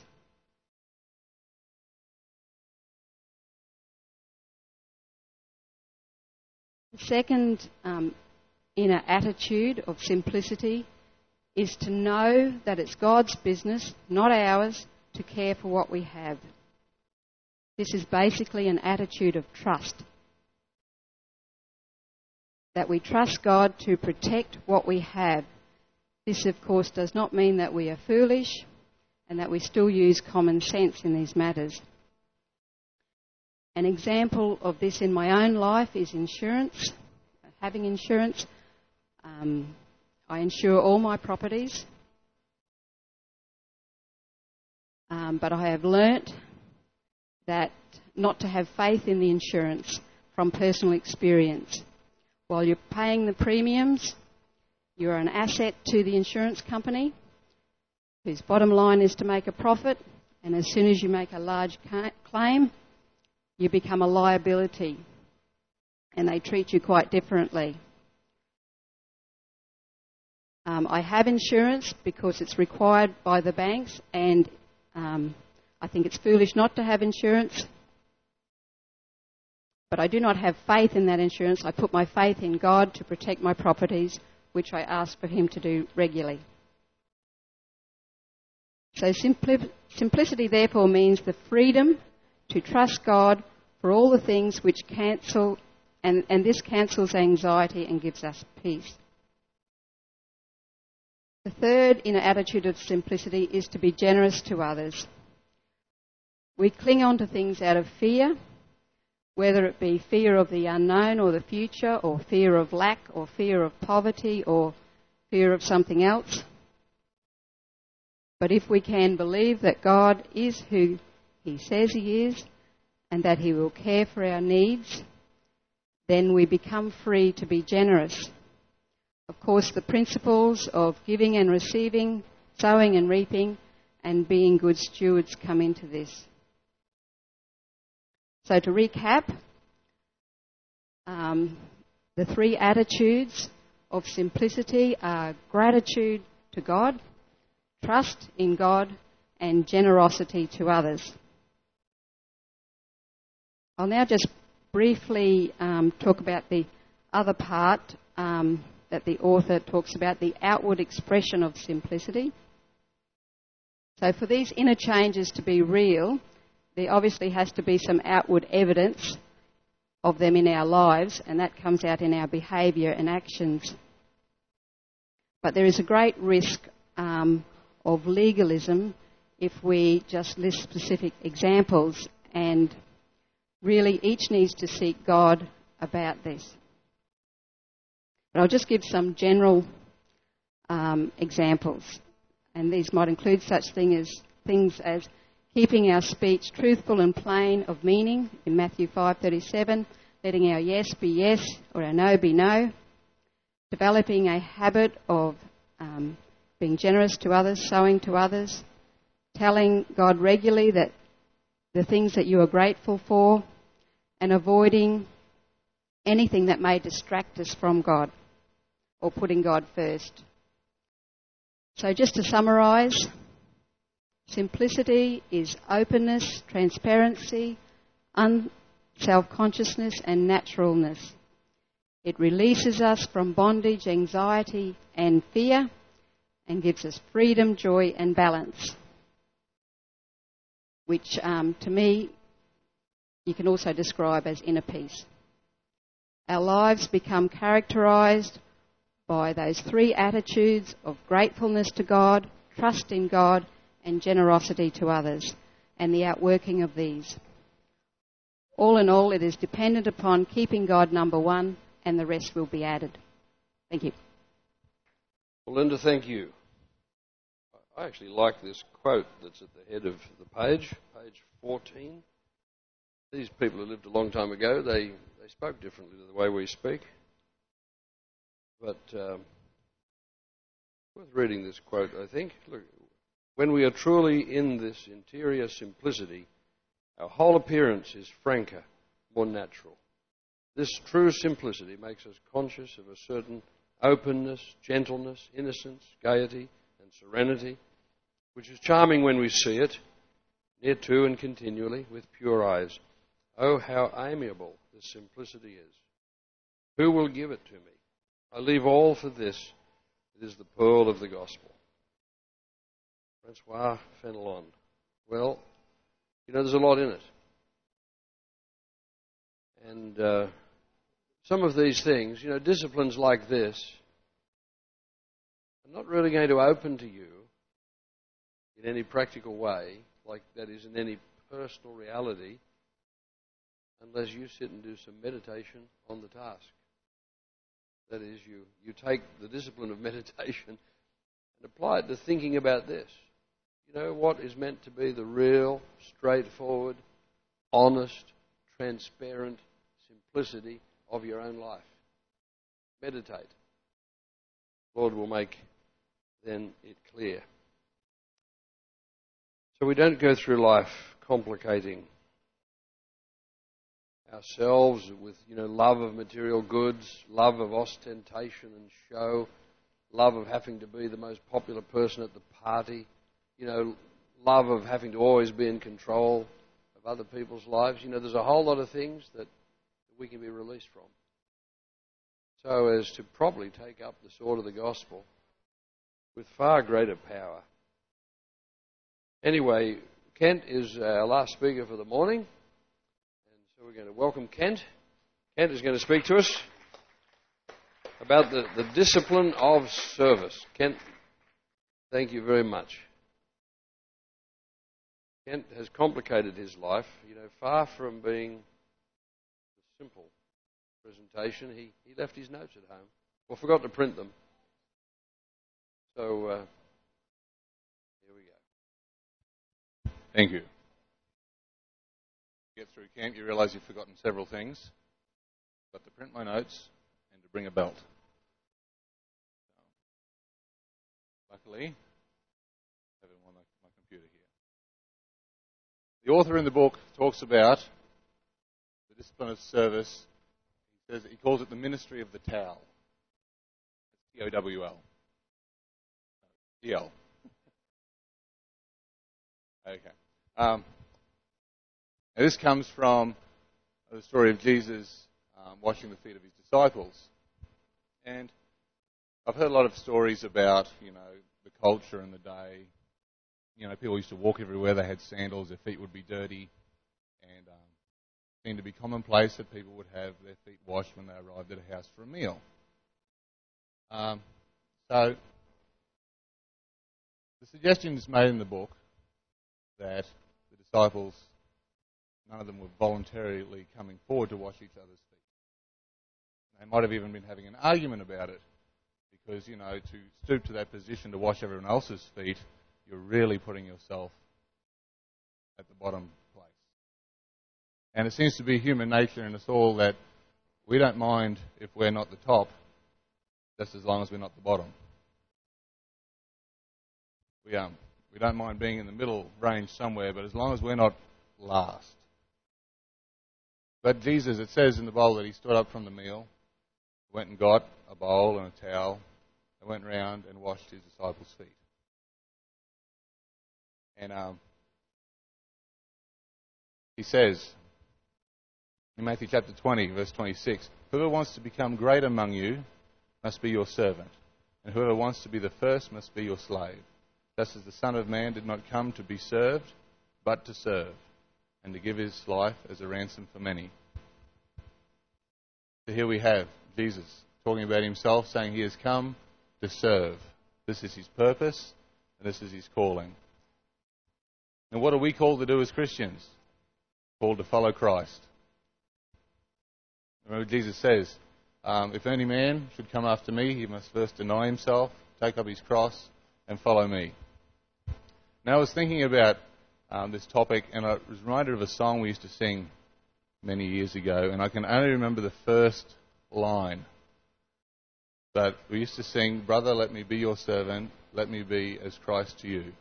The second inner attitude of simplicity is to know that it's God's business, not ours, to care for what we have. This is basically an attitude of trust. That we trust God to protect what we have. This, of course, does not mean that we are foolish and that we still use common sense in these matters. An example of this in my own life is insurance. Having insurance, I insure all my properties, but I have learnt that not to have faith in the insurance from personal experience. While you're paying the premiums, you're an asset to the insurance company, whose bottom line is to make a profit, and as soon as you make a large claim, you become a liability, and they treat you quite differently. I have insurance because it's required by the banks, and I think it's foolish not to have insurance. But I do not have faith in that insurance. I put my faith in God to protect my properties, which I ask for him to do regularly. So simplicity, therefore, means the freedom to trust God for all the things which cancel, and this cancels anxiety and gives us peace. The third inner attitude of simplicity is to be generous to others. We cling on to things out of fear, whether it be fear of the unknown or the future, or fear of lack, or fear of poverty, or fear of something else. But if we can believe that God is who He says He is and that He will care for our needs, then we become free to be generous. Of course, the principles of giving and receiving, sowing and reaping, and being good stewards come into this. So to recap, the three attitudes of simplicity are gratitude to God, trust in God, and generosity to others. I'll now just briefly talk about the other part that the author talks about, the outward expression of simplicity. So for these inner changes to be real, there obviously has to be some outward evidence of them in our lives, and that comes out in our behaviour and actions. But there is a great risk of legalism if we just list specific examples, and really each needs to seek God about this. But I'll just give some general examples, and these might include such things as keeping our speech truthful and plain of meaning in Matthew 5:37, letting our yes be yes or our no be no, developing a habit of being generous to others, sowing to others, telling God regularly that the things that you are grateful for, and avoiding anything that may distract us from God or putting God first. So just to summarise, simplicity is openness, transparency, self-consciousness and naturalness. It releases us from bondage, anxiety and fear and gives us freedom, joy and balance, which to me you can also describe as inner peace. Our lives become characterised by those three attitudes of gratefulness to God, trust in God and generosity to others, and the outworking of these. All in all, it is dependent upon keeping God number one, and the rest will be added. Thank you. Well, Linda, thank you. I actually like this quote that's at the head of the page 14. These people who lived a long time ago, they spoke differently to the way we speak. But worth reading this quote, I think. Look, when we are truly in this interior simplicity, our whole appearance is franker, more natural. This true simplicity makes us conscious of a certain openness, gentleness, innocence, gaiety, and serenity, which is charming when we see it, near to and continually, with pure eyes. Oh, how amiable this simplicity is. Who will give it to me? I leave all for this. It is the pearl of the gospel. Francois Fenelon. Well, there's a lot in it. And some of these things, disciplines like this are not really going to open to you in any practical way, like that is in any personal reality, unless you sit and do some meditation on the task. That is, you take the discipline of meditation and apply it to thinking about this. What is meant to be the real, straightforward, honest, transparent simplicity of your own life. Meditate. The Lord will make then it clear. So we don't go through life complicating ourselves with, love of material goods, love of ostentation and show, love of having to be the most popular person at the party, love of having to always be in control of other people's lives. There's a whole lot of things that we can be released from, so as to properly take up the sword of the gospel with far greater power. Anyway, Kent is our last speaker for the morning, and so we're going to welcome Kent. Kent is going to speak to us about the discipline of service. Kent, thank you very much. Kent has complicated his life, far from being a simple presentation. He left his notes at home, or forgot to print them. So, here we go. Thank you. Get through camp, you realise you've forgotten several things. Got to print my notes and to bring a belt. Luckily, I have it on my computer here. The author in the book talks about the discipline of service. He calls it the ministry of the towel. T-O-W-L. E-L. Okay. Now this comes from the story of Jesus washing the feet of his disciples. And I've heard a lot of stories about, the culture in the day. People used to walk everywhere. They had sandals. Their feet would be dirty. And it seemed to be commonplace that people would have their feet washed when they arrived at a house for a meal. So the suggestion is made in the book that the disciples, none of them were voluntarily coming forward to wash each other's feet. They might have even been having an argument about it because, to stoop to that position to wash everyone else's feet, you're really putting yourself at the bottom place. And it seems to be human nature in us all that we don't mind if we're not the top, just as long as we're not the bottom. We don't mind being in the middle range somewhere, but as long as we're not last. But Jesus, it says in the Bible that he stood up from the meal, went and got a bowl and a towel, and went round and washed his disciples' feet. And he says in Matthew chapter 20, verse 26, whoever wants to become great among you must be your servant, and whoever wants to be the first must be your slave. Just as the Son of Man did not come to be served, but to serve, and to give his life as a ransom for many. So here we have Jesus talking about himself, saying he has come to serve. This is his purpose, and this is his calling. And what are we called to do as Christians? Called to follow Christ. Remember Jesus says, if any man should come after me, he must first deny himself, take up his cross, and follow me. Now I was thinking about this topic, and I was reminded of a song we used to sing many years ago, and I can only remember the first line. But we used to sing, brother, let me be your servant, let me be as Christ to you.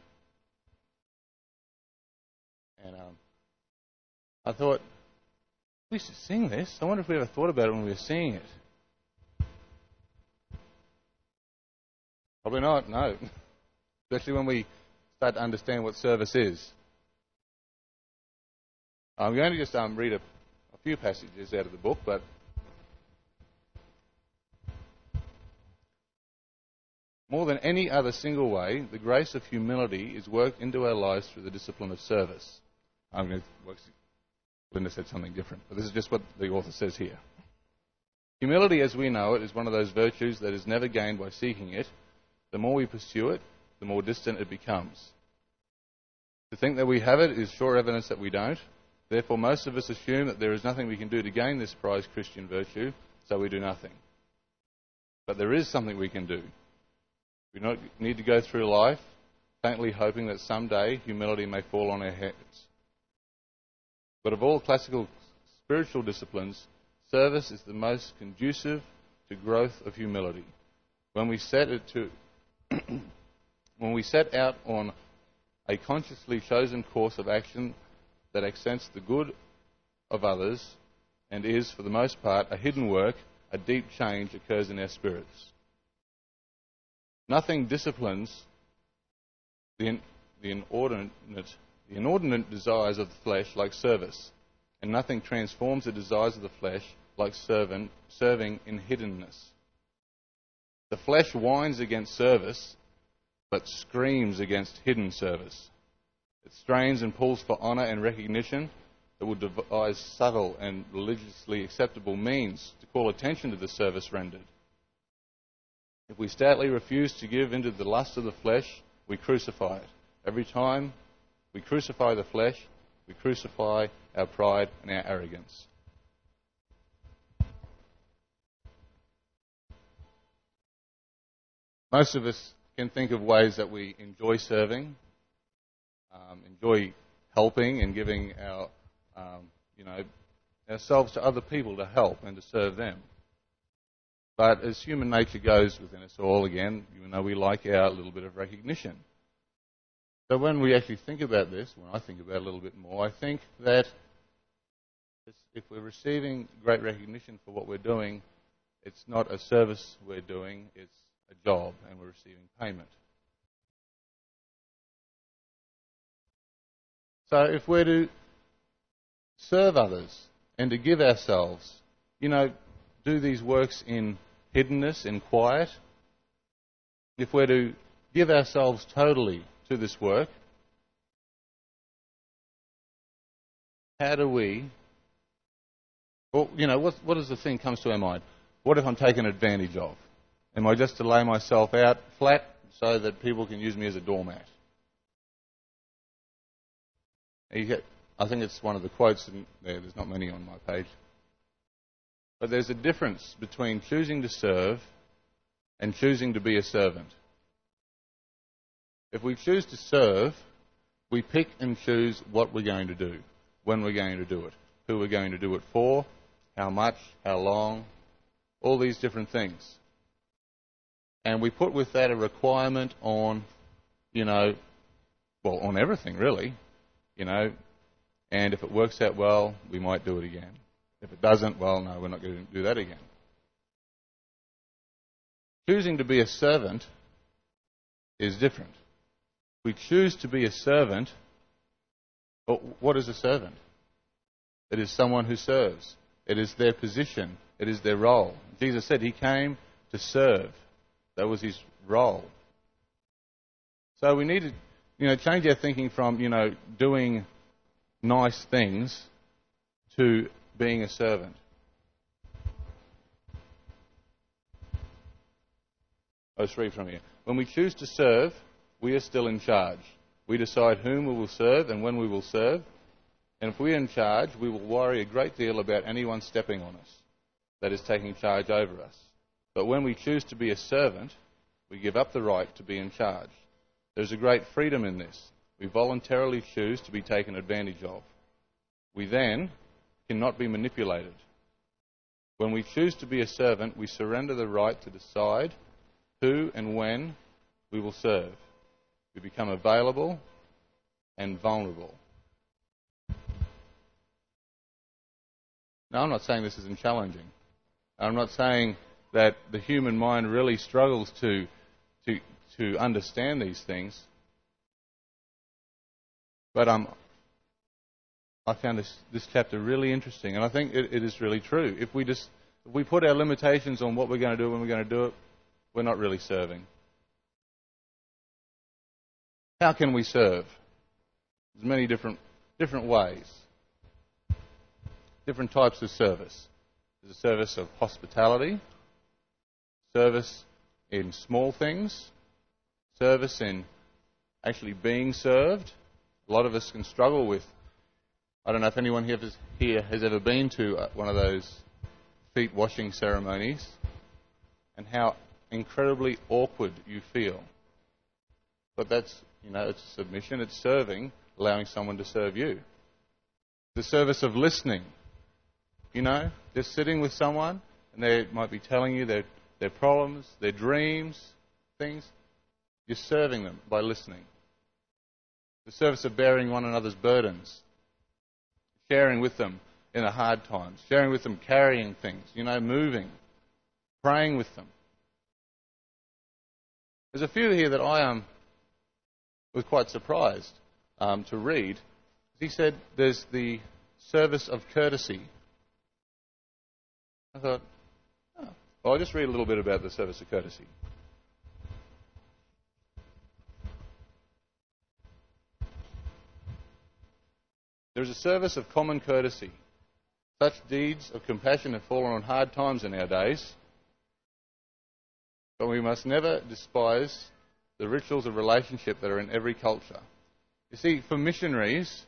And I thought, we used to sing this. I wonder if we ever thought about it when we were singing it. Probably not, no. Especially when we start to understand what service is. I'm going to just read a few passages out of the book, but more than any other single way, the grace of humility is worked into our lives through the discipline of service. Linda said something different, but this is just what the author says here. Humility, as we know it, is one of those virtues that is never gained by seeking it. The more we pursue it, the more distant it becomes. To think that we have it is sure evidence that we don't. Therefore, most of us assume that there is nothing we can do to gain this prized Christian virtue, so we do nothing. But there is something we can do. We don't need to go through life faintly hoping that someday humility may fall on our heads. But of all classical spiritual disciplines, service is the most conducive to growth of humility. When we set out on a consciously chosen course of action that accents the good of others and is, for the most part, a hidden work, a deep change occurs in our spirits. Nothing disciplines the inordinate desires of the flesh like service, and nothing transforms the desires of the flesh like serving in hiddenness. The flesh whines against service, but screams against hidden service. It strains and pulls for honour and recognition that will devise subtle and religiously acceptable means to call attention to the service rendered. If we stoutly refuse to give into the lust of the flesh, we crucify it. Every time we crucify the flesh, we crucify our pride and our arrogance. Most of us can think of ways that we enjoy serving, enjoy helping and giving ourselves to other people to help and to serve them. But as human nature goes within us all, again, we like our little bit of recognition. So when we actually think about this, when I think about it a little bit more, I think that if we're receiving great recognition for what we're doing, it's not a service we're doing, it's a job, and we're receiving payment. So if we're to serve others and to give ourselves, do these works in hiddenness, in quiet, if we're to give ourselves totally to this work, how do we... Well, what is the thing comes to our mind? What if I'm taken advantage of? Am I just to lay myself out flat so that people can use me as a doormat? I think it's one of the quotes in there. There's not many on my page. But there's a difference between choosing to serve and choosing to be a servant. If we choose to serve, we pick and choose what we're going to do, when we're going to do it, who we're going to do it for, how much, how long, all these different things. And we put with that a requirement on, on everything really, and if it works out well, we might do it again. If it doesn't, well, no, we're not going to do that again. Choosing to be a servant is different. We choose to be a servant. What is a servant? It is someone who serves. It is their position. It is their role. Jesus said he came to serve. That was his role. So we need to, change our thinking from, doing nice things to being a servant. Let's read from here. When we choose to serve, we are still in charge. We decide whom we will serve and when we will serve. And if we are in charge, we will worry a great deal about anyone stepping on us, that is taking charge over us. But when we choose to be a servant, we give up the right to be in charge. There's a great freedom in this. We voluntarily choose to be taken advantage of. We then cannot be manipulated. When we choose to be a servant, we surrender the right to decide who and when we will serve. We become available and vulnerable. Now, I'm not saying this isn't challenging. I'm not saying that the human mind really struggles to understand these things. But I found this chapter really interesting, and I think it is really true. If we put our limitations on what we're going to do when we're going to do it, we're not really serving. How can we serve? There's many different ways. Different types of service. There's a service of hospitality, service in small things, service in actually being served. A lot of us can struggle with, I don't know if anyone here has ever been to one of those feet washing ceremonies and how incredibly awkward you feel. But that's, it's a submission, it's serving, allowing someone to serve you. The service of listening. Just sitting with someone and they might be telling you their problems, their dreams, things. You're serving them by listening. The service of bearing one another's burdens. Sharing with them in the hard times. Sharing with them carrying things, moving. Praying with them. There's a few here that I was quite surprised to read. He said there's the service of courtesy. I thought, I'll just read a little bit about the service of courtesy. There is a service of common courtesy. Such deeds of compassion have fallen on hard times in our days, but we must never despise the rituals of relationship that are in every culture. You see, for missionaries,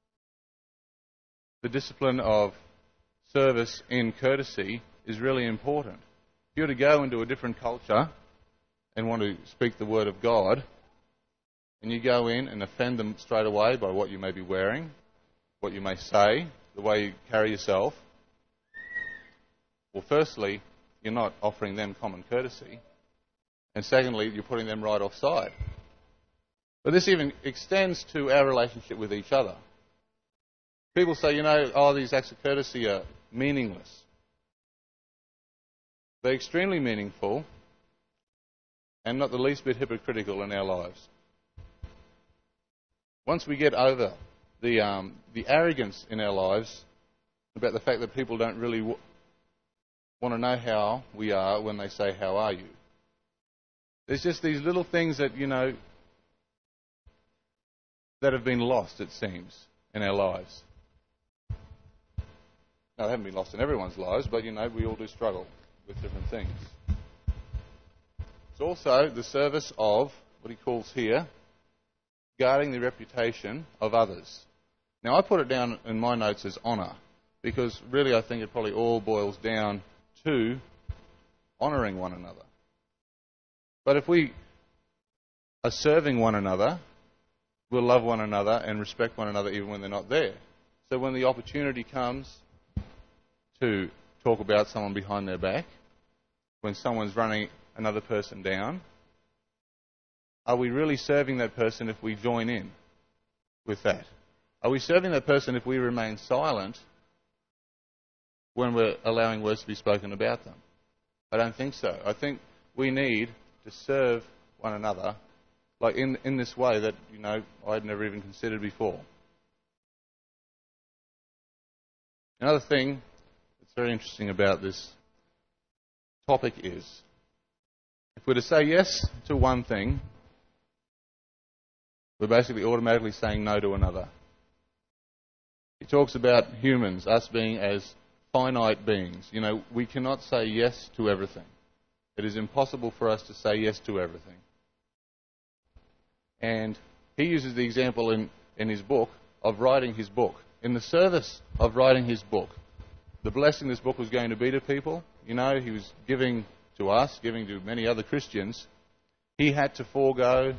the discipline of service in courtesy is really important. If you were to go into a different culture and want to speak the word of God, and you go in and offend them straight away by what you may be wearing, what you may say, the way you carry yourself, well, firstly, you're not offering them common courtesy, and secondly, you're putting them right offside. But this even extends to our relationship with each other. People say, these acts of courtesy are meaningless. They're extremely meaningful and not the least bit hypocritical in our lives. Once we get over the arrogance in our lives about the fact that people don't really want to know how we are when they say, "How are you?" There's just these little things that, that have been lost, it seems, in our lives. Now, they haven't been lost in everyone's lives, but, we all do struggle with different things. It's also the service of, what he calls here, guarding the reputation of others. Now, I put it down in my notes as honour, because really I think it probably all boils down to honouring one another. But if we are serving one another, we'll love one another and respect one another even when they're not there. So when the opportunity comes to talk about someone behind their back, when someone's running another person down, are we really serving that person if we join in with that? Are we serving that person if we remain silent when we're allowing words to be spoken about them? I don't think so. I think we need to serve one another like in this way that, I'd never even considered before. Another thing that's very interesting about this topic is, if we're to say yes to one thing, we're basically automatically saying no to another. He talks about humans, us being as finite beings. We cannot say yes to everything. It is impossible for us to say yes to everything. And he uses the example in his book of writing his book. In the service of writing his book, the blessing this book was going to be to people, he was giving to us, giving to many other Christians. He had to forego,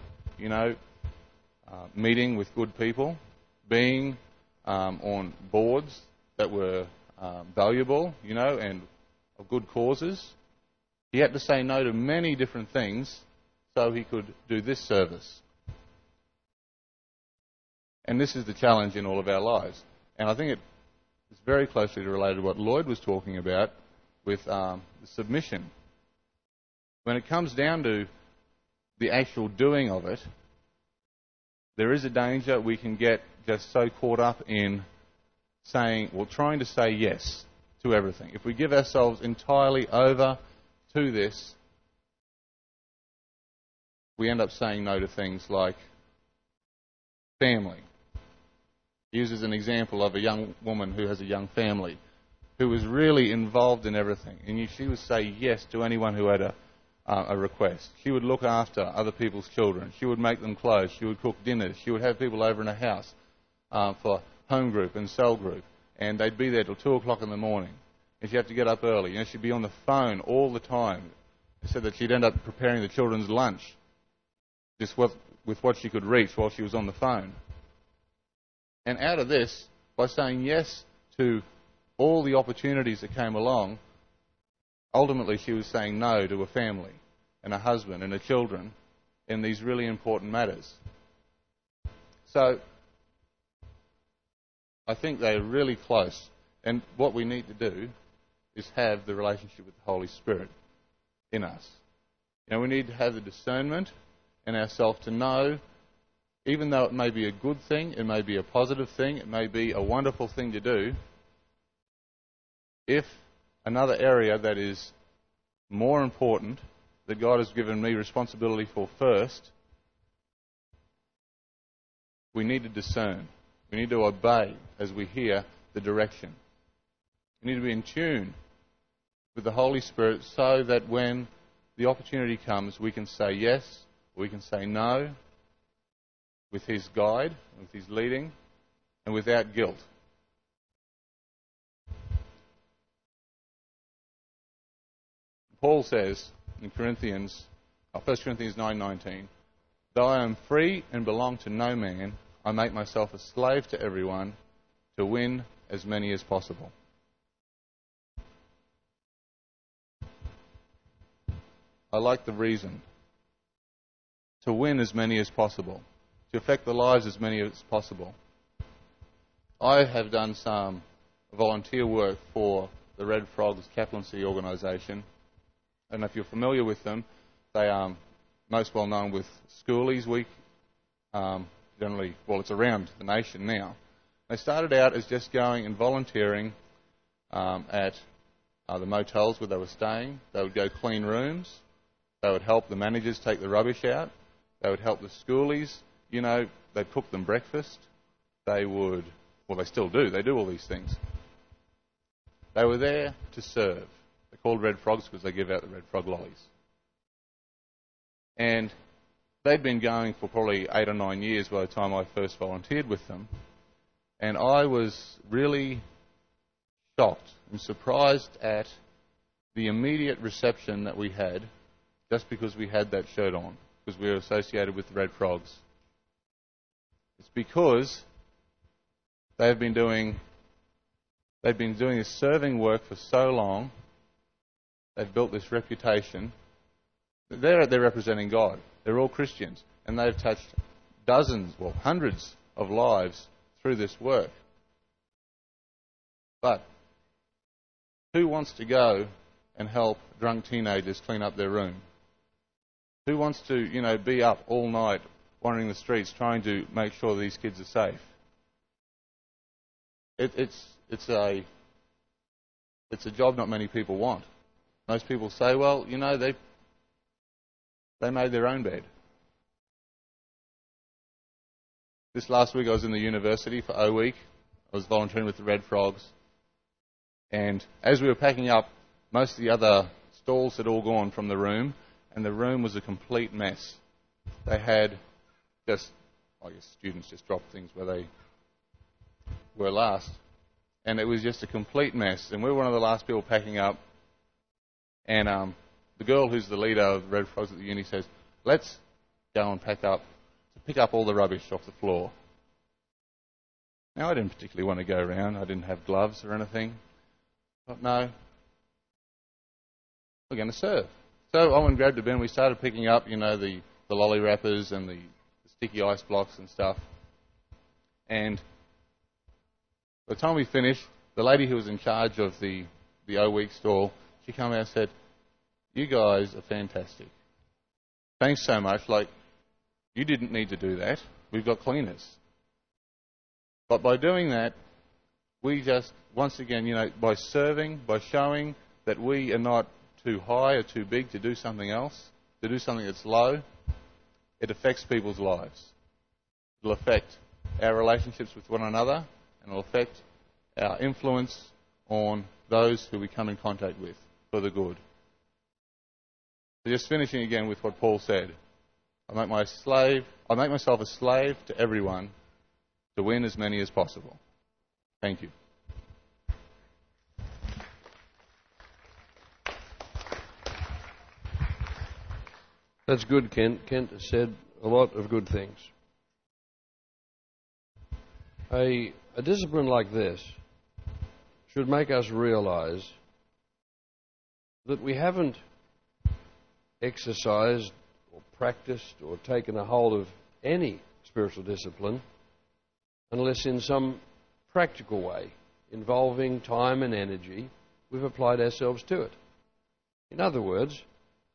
meeting with good people, being on boards that were valuable, and of good causes. He had to say no to many different things so he could do this service. And this is the challenge in all of our lives. And I think it's very closely related to what Lloyd was talking about with the submission. When it comes down to the actual doing of it, there is a danger we can get just so caught up in trying to say yes to everything. If we give ourselves entirely over to this, we end up saying no to things like family. He uses an example of a young woman who has a young family who was really involved in everything. And she would say yes to anyone who had a request. She would look after other people's children. She would make them clothes. She would cook dinners. She would have people over in her house for home group and cell group. And they'd be there till 2 o'clock in the morning. And she'd have to get up early. She'd be on the phone all the time. They said that she'd end up preparing the children's lunch just with what she could reach while she was on the phone. And out of this, by saying yes to all the opportunities that came along, ultimately she was saying no to a family and a husband and her children in these really important matters. So I think they're really close. And what we need to do is have the relationship with the Holy Spirit in us. We need to have the discernment in ourselves to know, even though it may be a good thing, it may be a positive thing, it may be a wonderful thing to do, if another area that is more important, that God has given me responsibility for first, we need to discern. We need to obey as we hear the direction. We need to be in tune with the Holy Spirit so that when the opportunity comes, we can say yes, we can say no, with His guide, with His leading, and without guilt. Paul says in 1 Corinthians 9:19, Though I am free and belong to no man, I make myself a slave to everyone to win as many as possible. I like the reason. To win as many as possible. To affect the lives as many as possible. I have done some volunteer work for the Red Frogs Chaplaincy Organisation. I don't know if you're familiar with them. They are most well known with Schoolies Week. Generally, well, it's around the nation now. They started out as just going and volunteering at the motels where they were staying. They would go clean rooms. They would help the managers take the rubbish out. They would help the schoolies. They'd cook them breakfast. They would, well, they still do. They do all these things. They were there to serve. They're called Red Frogs because they give out the Red Frog lollies. And they'd been going for probably 8 or 9 years by the time I first volunteered with them. And I was really shocked and surprised at the immediate reception that we had just because we had that shirt on, because we were associated with the Red Frogs. It's because they've been doing this serving work for so long. They've built this reputation. They're representing God. They're all Christians, and they've touched dozens, well, hundreds of lives through this work. But who wants to go and help drunk teenagers clean up their room? Who wants to, be up all night wandering the streets trying to make sure these kids are safe? It's a job not many people want. Most people say, well, they made their own bed. This last week I was in the university for O Week. I was volunteering with the Red Frogs. And as we were packing up, most of the other stalls had all gone from the room, and the room was a complete mess. They had students just dropped things where they were last. And it was just a complete mess. And we were one of the last people packing up. And the girl who's the leader of the Red Frogs at the uni says, let's go and pick up all the rubbish off the floor. Now, I didn't particularly want to go around. I didn't have gloves or anything. But no, we're going to serve. So I went and grabbed a bin. We started picking up, the lolly wrappers and the sticky ice blocks and stuff. And by the time we finished, the lady who was in charge of the O Week stall, she came out and said, you guys are fantastic. Thanks so much. You didn't need to do that. We've got cleaners. But by doing that, we just, once again, by serving, by showing that we are not too high or too big to do something else, to do something that's low, it affects people's lives. It'll affect our relationships with one another, and it'll affect our influence on those who we come in contact with for the good. So just finishing again with what Paul said, I make myself a slave to everyone to win as many as possible. Thank you. That's good, Kent. Kent has said a lot of good things. A discipline like this should make us realize that we haven't exercised or practiced or taken a hold of any spiritual discipline unless in some practical way involving time and energy we've applied ourselves to it. In other words,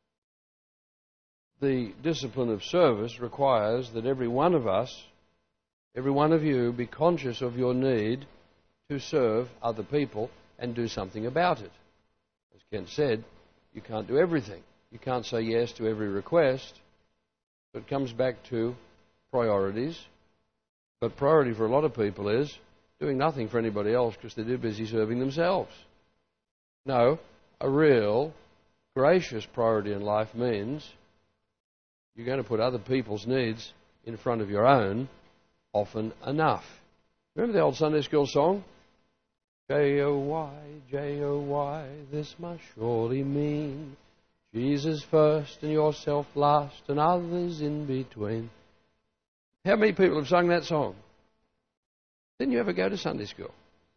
the discipline of service requires that every one of us, every one of you, be conscious of your need to serve other people and do something about it. As Kent said, you can't do everything. You can't say yes to every request. So it comes back to priorities. But priority for a lot of people is doing nothing for anybody else because they're too busy serving themselves. No, a real gracious priority in life means you're going to put other people's needs in front of your own often enough. Remember the old Sunday school song? J-O-Y, J-O-Y, this must surely mean Jesus first and yourself last and others in between. How many people have sung that song? Didn't you ever go to Sunday school?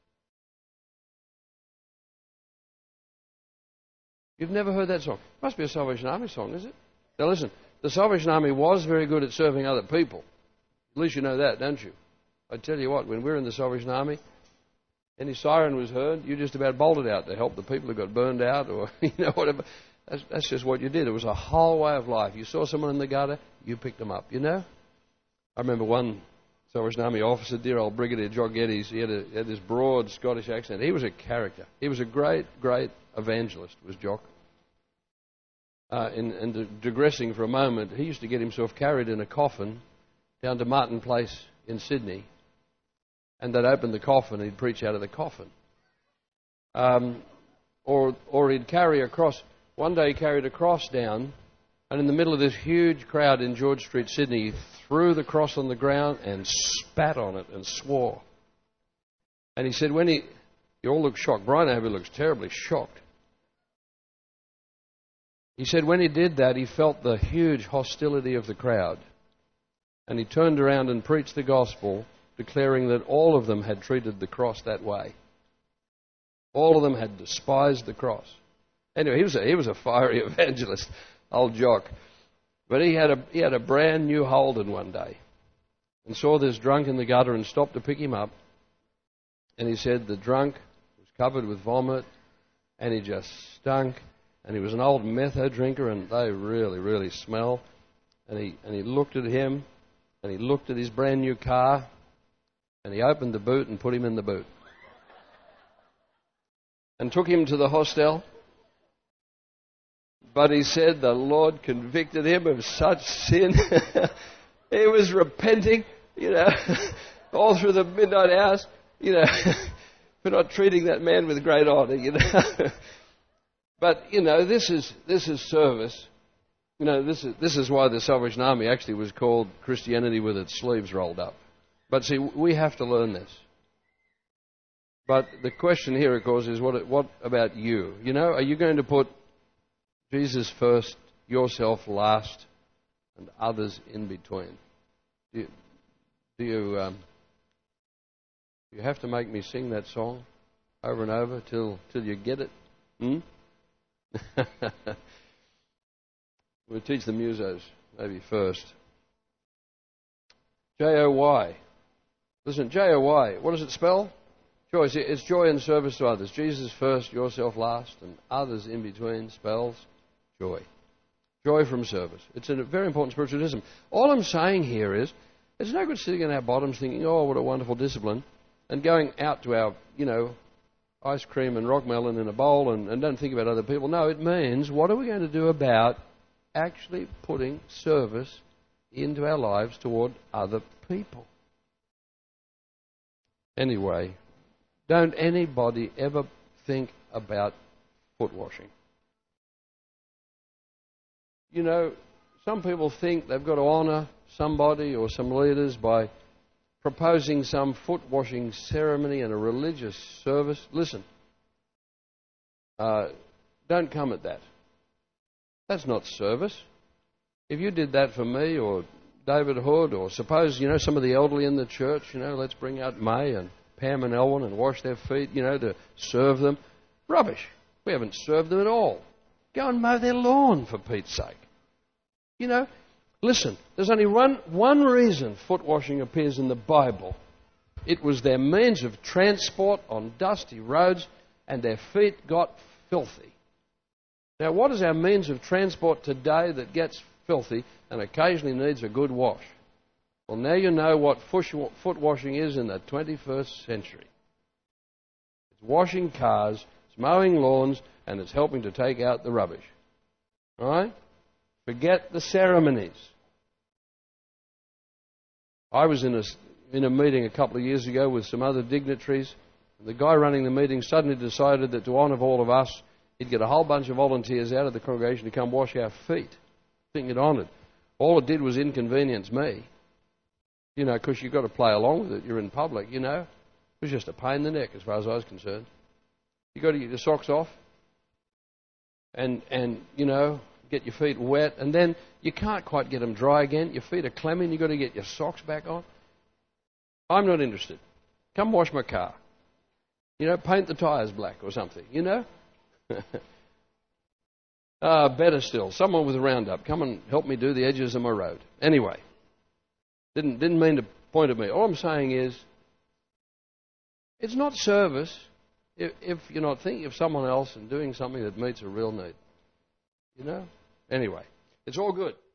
You've never heard that song? Must be a Salvation Army song, is it? Now listen, the Salvation Army was very good at serving other people. At least you know that, don't you? I tell you what, when we were in the Salvation Army, any siren was heard, you just about bolted out to help the people who got burned out or, whatever. That's just what you did. It was a whole way of life. You saw someone in the gutter, you picked them up, I remember one Salvation Army officer, dear old Brigadier Jock Geddes, he had this broad Scottish accent. He was a character. He was a great, great evangelist, was Jock. And digressing for a moment, he used to get himself carried in a coffin down to Martin Place in Sydney, and they'd open the coffin and he'd preach out of the coffin. Or he'd carry a cross. One day he carried a cross down, and in the middle of this huge crowd in George Street, Sydney, he threw the cross on the ground and spat on it and swore. And he said, you all look shocked. Brian Abbey looks terribly shocked. He said when he did that, he felt the huge hostility of the crowd. And he turned around and preached the gospel, declaring that all of them had treated the cross that way. All of them had despised the cross. Anyway, he was a fiery evangelist, old Jock. But he had a brand new Holden one day and saw this drunk in the gutter and stopped to pick him up. And he said the drunk was covered with vomit and he just stunk. And he was an old metho drinker, and they really, really smell. And he looked at him, and he looked at his brand new car, and he opened the boot and put him in the boot. And took him to the hostel. But he said the Lord convicted him of such sin. He was repenting, all through the midnight hours, for not treating that man with great honour, But, this is service. This is why the Salvation Army actually was called Christianity with its sleeves rolled up. But see, we have to learn this. But the question here, of course, is what about you? Are you going to put Jesus first, yourself last, and others in between? Do you have to make me sing that song over and over till you get it? We'll teach the musos maybe first. Joy. Listen, Joy. What does it spell? Joy. It's joy in service to others. Jesus first, yourself last, and others in between spells joy. Joy from service. It's a very important spiritualism. All I'm saying here is, it's no good sitting in our bottoms thinking, oh, what a wonderful discipline, and going out to our, ice cream and rock melon in a bowl and don't think about other people. No, it means what are we going to do about actually putting service into our lives toward other people? Anyway, don't anybody ever think about foot washing. Some people think they've got to honour somebody or some leaders by proposing some foot-washing ceremony and a religious service. Listen, don't come at that. That's not service. If you did that for me or David Hood, or suppose, some of the elderly in the church, let's bring out May and Pam and Elwyn and wash their feet, to serve them. Rubbish. We haven't served them at all. Go and mow their lawn, for Pete's sake. Listen, there's only one reason foot washing appears in the Bible. It was their means of transport on dusty roads, and their feet got filthy. Now, what is our means of transport today that gets filthy and occasionally needs a good wash? Well, now you know what foot washing is in the 21st century. It's washing cars, it's mowing lawns, and it's helping to take out the rubbish. All right? Forget the ceremonies. I was in a meeting a couple of years ago with some other dignitaries. The guy running the meeting suddenly decided that to honour all of us, he'd get a whole bunch of volunteers out of the congregation to come wash our feet. Think it honoured. All it did was inconvenience me. Because you've got to play along with it. You're in public, It was just a pain in the neck as far as I was concerned. You've got to get your socks off. And get your feet wet, and then you can't quite get them dry again. Your feet are clammy, you've got to get your socks back on. I'm not interested. Come wash my car. Paint the tyres black or something, better still, someone with a roundup. Come and help me do the edges of my road. Anyway, didn't mean to point at me. All I'm saying is, it's not service if you're not thinking of someone else and doing something that meets a real need. Anyway, it's all good.